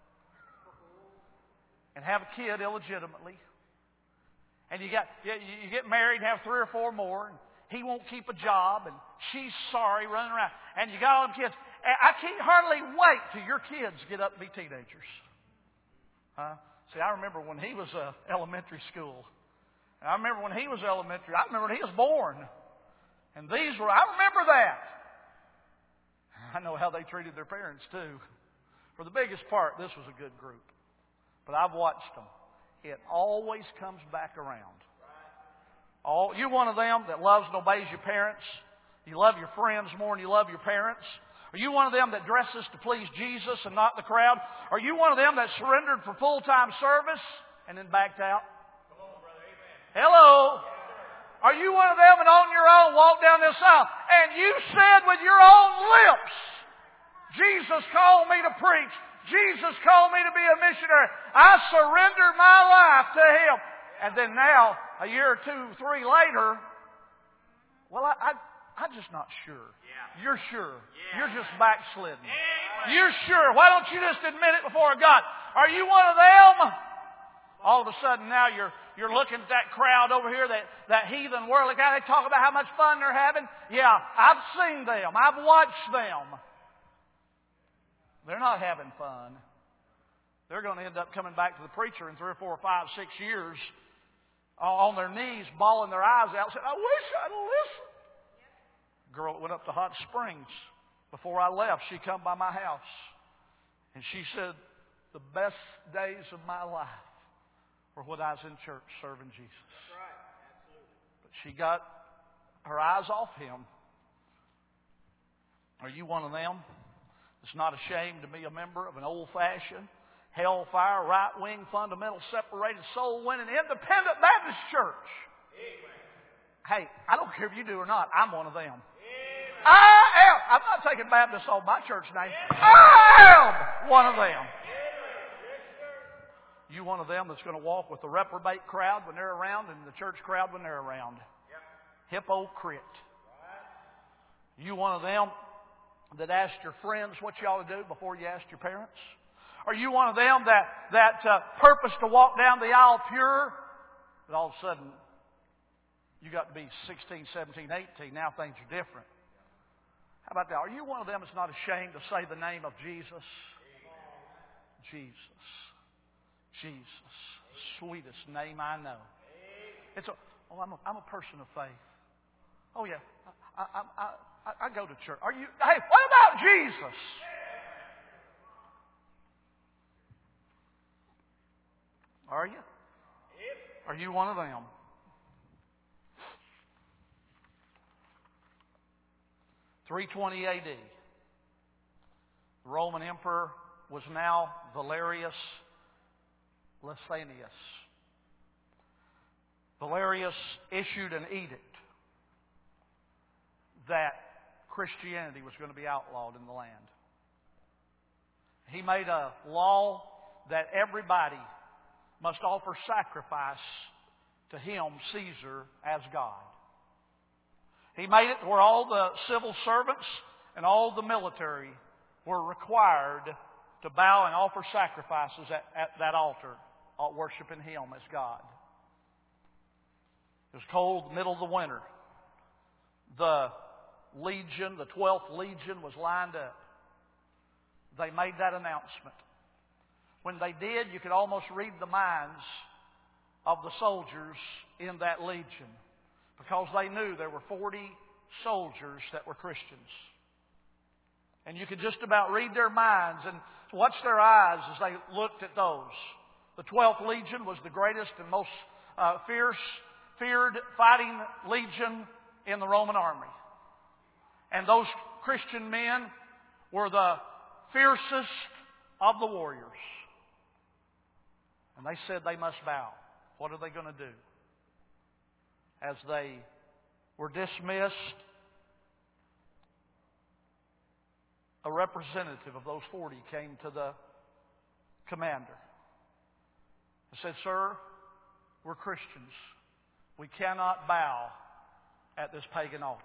and have a kid illegitimately. And you got you, you get married and have three or four more, and he won't keep a job, and she's sorry running around. And you got all them kids. I can't hardly wait till your kids get up and be teenagers. Huh? See, I remember when he was uh, elementary school. And I remember when he was elementary. I remember when he was born. And these were, I remember that. I know how they treated their parents too. For the biggest part, this was a good group. But I've watched them. It always comes back around. All, you one of them that loves and obeys your parents? You love your friends more than you love your parents? Are you one of them that dresses to please Jesus and not the crowd? Are you one of them that surrendered for full-time service and then backed out? Come on, brother. Amen. Hello? Are you one of them and on your own walk down this aisle and you said with your own lips, Jesus called me to preach. Jesus called me to be a missionary. I surrendered my life to Him. And then now, a year or two, three later, well, I, I, I'm just not sure. Yeah. You're sure. Yeah. You're just backslidden. Amen. You're sure. Why don't you just admit it before God? Are you one of them? All of a sudden now you're you're looking at that crowd over here, that, that heathen worldly guy. They talk about how much fun they're having. Yeah, I've seen them. I've watched them. They're not having fun. They're going to end up coming back to the preacher in three or four or five, six years on their knees, bawling their eyes out, saying, I wish I'd listened. girl that went up to Hot Springs. Before I left, she come by my house. And she said, the best days of my life were when I was in church serving Jesus. That's right. Absolutely. But she got her eyes off Him. Are you one of them that's not ashamed to be a member of an old-fashioned, hellfire, right-wing, fundamental, separated, soul-winning, independent Baptist church? Amen. Hey, I don't care if you do or not. I'm one of them. Amen. I am. I'm not taking Baptist on my church name. I am one of them. You one of them that's going to walk with the reprobate crowd when they're around and the church crowd when they're around. Yep. Hypocrite. You one of them that asked your friends what you ought to do before you asked your parents? Are you one of them that, that uh, purpose to walk down the aisle pure, but all of a sudden you got to be sixteen, seventeen, eighteen. Now things are different. How about that? Are you one of them that's not ashamed to say the name of Jesus? Jesus. Jesus. Sweetest name I know. It's a, oh, I'm a, I'm a person of faith. Oh, yeah. I, I, I, I, I go to church. Are you? Hey, what about Jesus? Are you? Are you one of them? three twenty A D. The Roman Emperor was now Valerius Licinius. Valerius issued an edict that Christianity was going to be outlawed in the land. He made a law that everybody must offer sacrifice to him, Caesar, as God. He made it where all the civil servants and all the military were required to bow and offer sacrifices at, at that altar, worshiping Him as God. It was cold, middle of the winter. The legion, the twelfth legion, was lined up. They made that announcement. When they did, you could almost read the minds of the soldiers in that legion, because they knew there were forty soldiers that were Christians. And you could just about read their minds and watch their eyes as they looked at those. The twelfth Legion was the greatest and most uh, fierce, feared fighting legion in the Roman army. And those Christian men were the fiercest of the warriors. And they said they must bow. What are they going to do? As they were dismissed, a representative of those forty came to the commander and said, "Sir, we're Christians. We cannot bow at this pagan altar."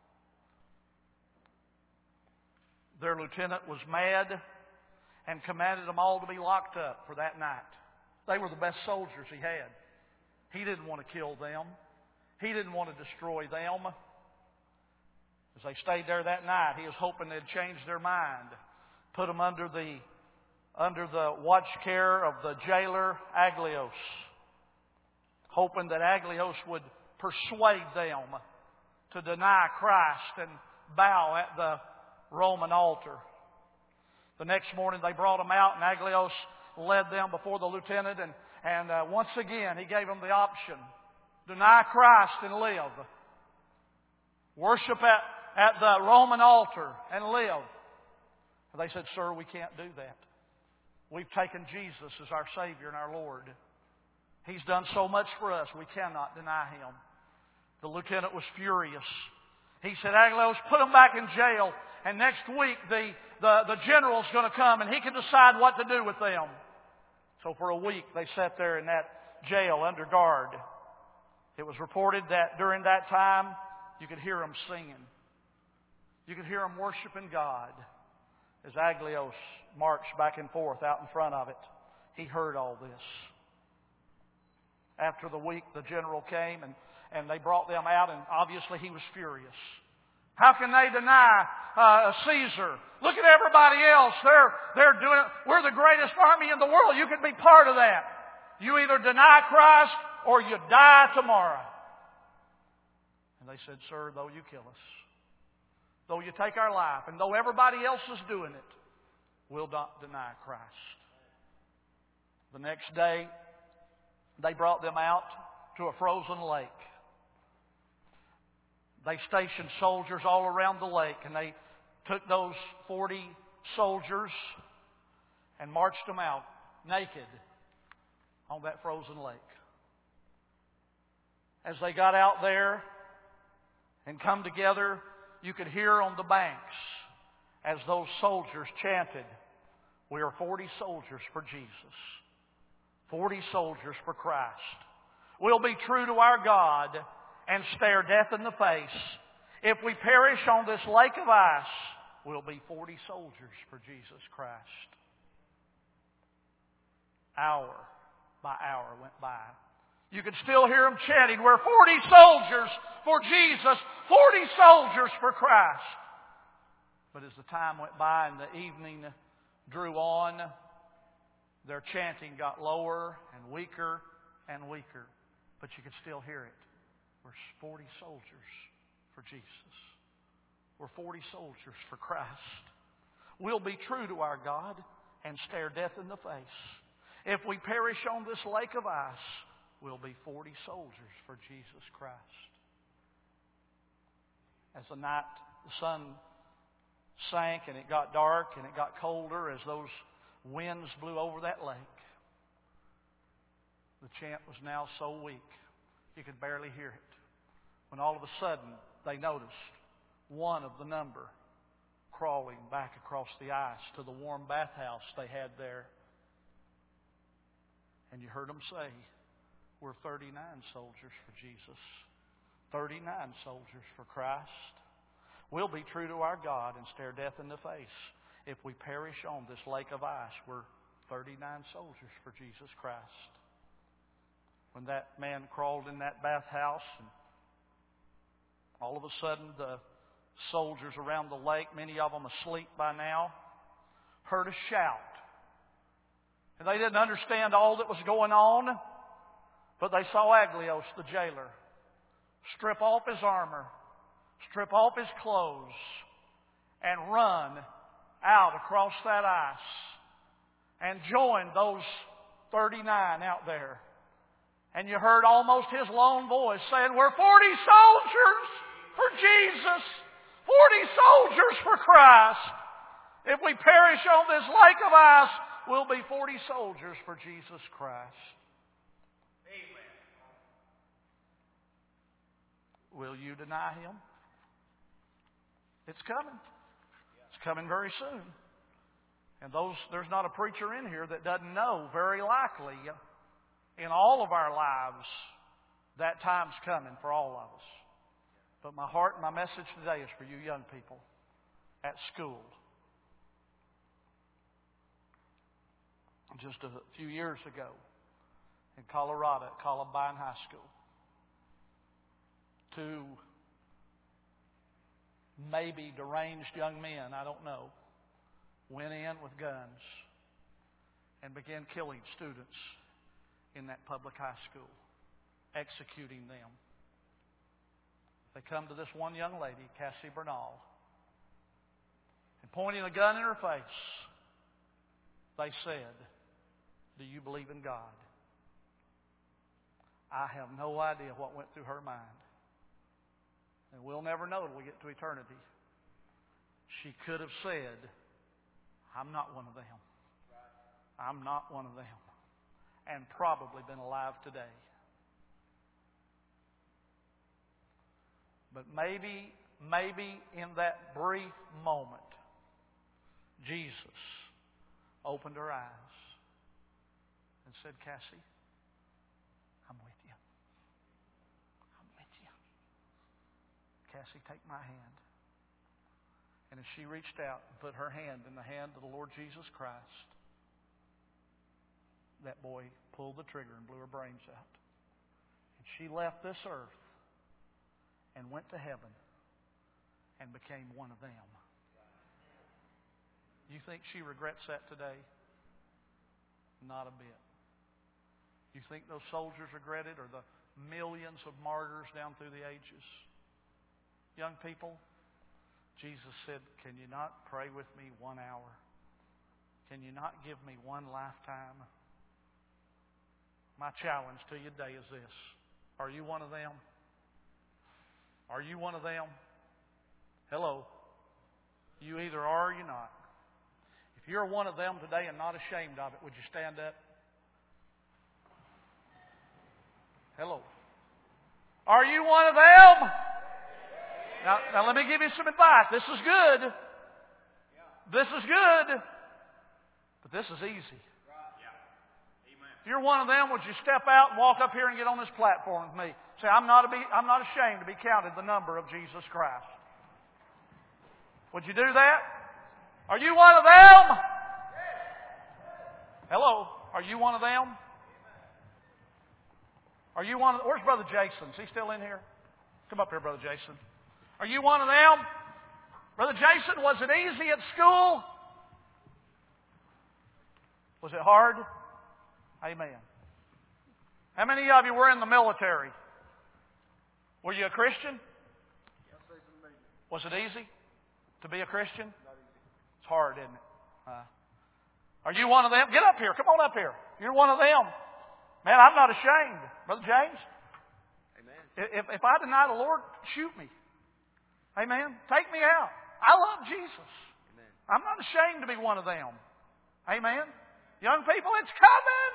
Their lieutenant was mad and commanded them all to be locked up for that night. They were the best soldiers he had. He didn't want to kill them. He didn't want to destroy them. As they stayed there that night, he was hoping they'd change their mind. Put them under the, under the watch care of the jailer Aglios. Hoping that Aglios would persuade them to deny Christ and bow at the Roman altar. The next morning they brought them out, and Aglios led them before the lieutenant, and, and uh, once again he gave them the option. Deny Christ and live. Worship at, at the Roman altar and live. And they said, "Sir, we can't do that. We've taken Jesus as our Savior and our Lord. He's done so much for us, we cannot deny Him." The lieutenant was furious. He said, "Aglios, put them back in jail, and next week the, the, the general's going to come and he can decide what to do with them." So for a week they sat there in that jail under guard. It was reported that during that time you could hear them singing. You could hear them worshiping God. As Aglios marched back and forth out in front of it, he heard all this. After the week, the general came and, and they brought them out, and obviously he was furious. How can they deny uh, Caesar? Look at everybody else. They're, they're doing it. We're the greatest army in the world. You can be part of that. You either deny Christ or you die tomorrow. And they said, "Sir, though you kill us, though you take our life, and though everybody else is doing it, we'll not deny Christ. The next day, they brought them out to a frozen lake. They stationed soldiers all around the lake, and they took those forty soldiers and marched them out naked on that frozen lake. As they got out there and come together, you could hear on the banks as those soldiers chanted, "We are forty soldiers for Jesus. forty soldiers for Christ. We'll be true to our God and stare death in the face. If we perish on this lake of ice, we'll be forty soldiers for Jesus Christ." Hour by hour went by. You could still hear them chanting, "We're forty soldiers for Jesus, forty soldiers for Christ." But as the time went by and the evening drew on, their chanting got lower and weaker and weaker. But you could still hear it. We're forty soldiers for Jesus. We're forty soldiers for Christ. We'll be true to our God and stare death in the face. If we perish on this lake of ice, we'll be forty soldiers for Jesus Christ. As the night, the sun sank and it got dark and it got colder as those winds blew over that lake, the chant was now so weak you could barely hear it. When all of a sudden they noticed one of the number crawling back across the ice to the warm bathhouse they had there. And you heard them say, "We're thirty-nine soldiers for Jesus. thirty-nine soldiers for Christ. We'll be true to our God and stare death in the face. If we perish on this lake of ice, we're thirty-nine soldiers for Jesus Christ." When that man crawled in that bathhouse, and all of a sudden the soldiers around the lake, many of them asleep by now, heard a shout. And they didn't understand all that was going on, but they saw Aglios, the jailer, strip off his armor, strip off his clothes, and run out across that ice and join those thirty-nine out there. And you heard almost his lone voice saying, "We're forty soldiers for Jesus, forty soldiers for Christ. If we perish on this lake of ice, we'll be forty soldiers for Jesus Christ." Amen. Will you deny Him? It's coming. It's coming very soon. And those there's not a preacher in here that doesn't know, very likely, in all of our lives, that time's coming for all of us. But my heart and my message today is for you young people at school. Just a few years ago in Colorado at Columbine High School, two maybe deranged young men, I don't know, went in with guns and began killing students in that public high school, executing them. They come to this one young lady, Cassie Bernal, and pointing a gun in her face, they said, "Do you believe in God?" I have no idea what went through her mind. And we'll never know till we get to eternity. She could have said, "I'm not one of them. I'm not one of them." And probably been alive today. But maybe, maybe in that brief moment, Jesus opened her eyes and said, "Cassie, I'm with you. I'm with you. Cassie, take my hand." And as she reached out and put her hand in the hand of the Lord Jesus Christ, that boy pulled the trigger and blew her brains out. And she left this earth and went to heaven and became one of them. You think she regrets that today? Not a bit. You think those soldiers regret it, or the millions of martyrs down through the ages? Young people, Jesus said, can you not pray with me one hour? Can you not give me one lifetime? My challenge to you today is this. Are you one of them? Are you one of them? Hello. You either are or you're not. If you're one of them today and not ashamed of it, would you stand up? Hello. Are you one of them? Now, now let me give you some advice. This is good. This is good. But this is easy. If you're one of them, would you step out and walk up here and get on this platform with me? Say, I'm not, a be, I'm not ashamed to be counted the number of Jesus Christ. Would you do that? Are you one of them? Hello? Are you one of them? Are you one of... Where's Brother Jason? Is he still in here? Come up here, Brother Jason. Are you one of them? Brother Jason, was it easy at school? Was it hard? Amen. How many of you were in the military? Were you a Christian? Was it easy to be a Christian? It's hard, isn't it? Uh, are you one of them? Get up here. Come on up here. You're one of them. Man, I'm not ashamed. Brother James? Amen. If, if I deny the Lord, shoot me. Amen. Take me out. I love Jesus. Amen. I'm not ashamed to be one of them. Amen. Young people, it's coming.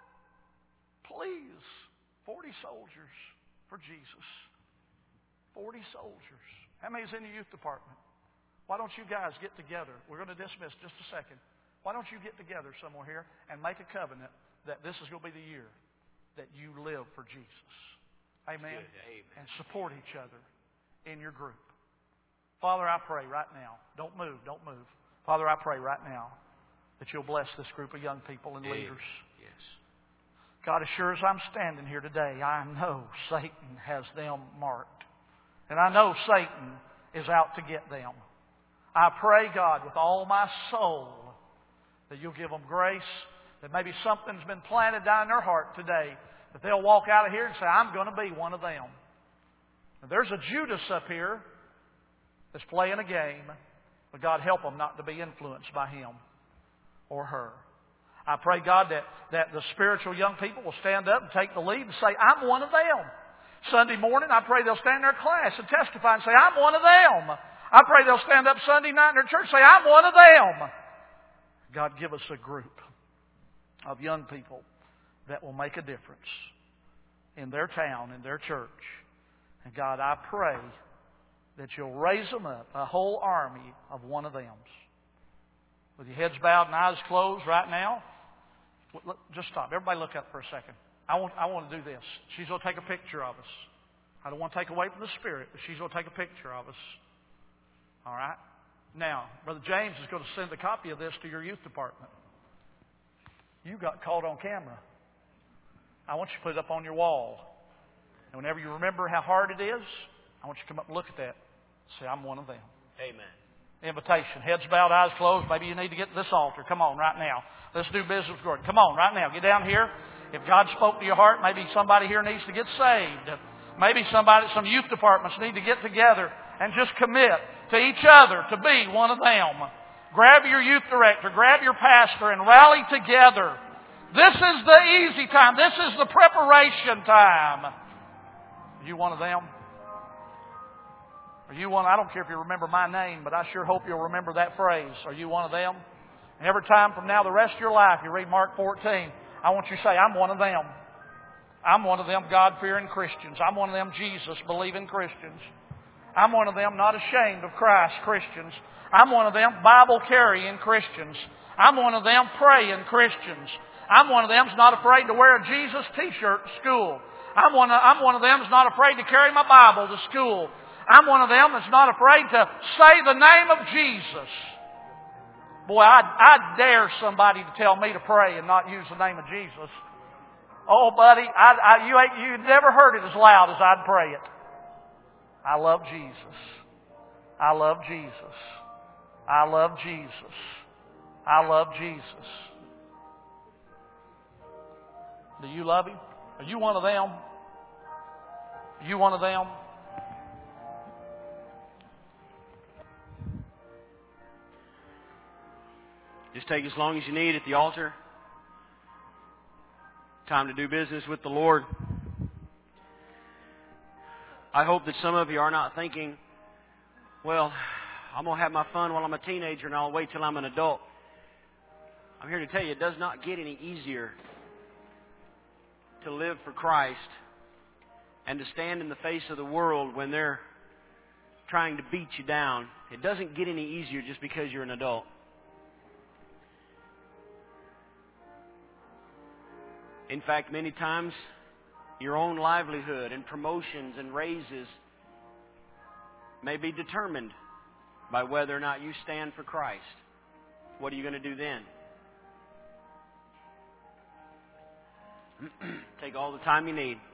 Please. Forty soldiers for Jesus. Forty soldiers. How many's in the youth department? Why don't you guys get together? We're going to dismiss just a second. Why don't you get together somewhere here and make a covenant that this is going to be the year that you live for Jesus. Amen. Amen. And support each other in your group. Father, I pray right now. Don't move. Don't move. Father, I pray right now that you'll bless this group of young people and leaders. Yes. God, as sure as I'm standing here today, I know Satan has them marked. And I know Satan is out to get them. I pray, God, with all my soul, that you'll give them grace, that maybe something's been planted down in their heart today, that they'll walk out of here and say, I'm going to be one of them. And there's a Judas up here that's playing a game, but God help them not to be influenced by him or her. I pray, God, that, that the spiritual young people will stand up and take the lead and say, I'm one of them. Sunday morning, I pray they'll stand in their class and testify and say, I'm one of them. I pray they'll stand up Sunday night in their church and say, I'm one of them. God, give us a group of young people that will make a difference in their town, in their church. And God, I pray that you'll raise them up, a whole army of one of them. With your heads bowed and eyes closed right now, just stop. Everybody look up for a second. I want, I want to do this. She's going to take a picture of us. I don't want to take away from the Spirit, but she's going to take a picture of us. All right? Now, Brother James is going to send a copy of this to your youth department. You got caught on camera. I want you to put it up on your wall. And whenever you remember how hard it is, I want you to come up and look at that. Say, I'm one of them. Amen. Invitation. Heads bowed, eyes closed. Maybe you need to get to this altar. Come on, right now. Let's do business with God. Come on, right now. Get down here. If God spoke to your heart, maybe somebody here needs to get saved. Maybe somebody, some youth departments need to get together and just commit to each other to be one of them. Grab your youth director, grab your pastor, and rally together. This is the easy time. This is the preparation time. Are you one of them? Are you one? I don't care if you remember my name, but I sure hope you'll remember that phrase. Are you one of them? And every time from now, the rest of your life, you read Mark fourteen, I want you to say, I'm one of them. I'm one of them God-fearing Christians. I'm one of them Jesus-believing Christians. I'm one of them not ashamed of Christ Christians. I'm one of them Bible-carrying Christians. I'm one of them praying Christians. I'm one of them that's not afraid to wear a Jesus t-shirt to school. I'm one of, I'm one of them that's not afraid to carry my Bible to school. I'm one of them that's not afraid to say the name of Jesus. Boy, I'd, I'd dare somebody to tell me to pray and not use the name of Jesus. Oh, buddy, I, I, you ain't, you never heard it as loud as I'd pray it. I love Jesus. I love Jesus. I love Jesus. I love Jesus. Do you love Him? Are you one of them? Are you one of them? Just take as long as you need at the altar. Time to do business with the Lord. I hope that some of you are not thinking, well, I'm going to have my fun while I'm a teenager and I'll wait till I'm an adult. I'm here to tell you, it does not get any easier to live for Christ and to stand in the face of the world when they're trying to beat you down. It doesn't get any easier just because you're an adult. In fact, many times, your own livelihood and promotions and raises may be determined by whether or not you stand for Christ. What are you going to do then? Take all the time you need.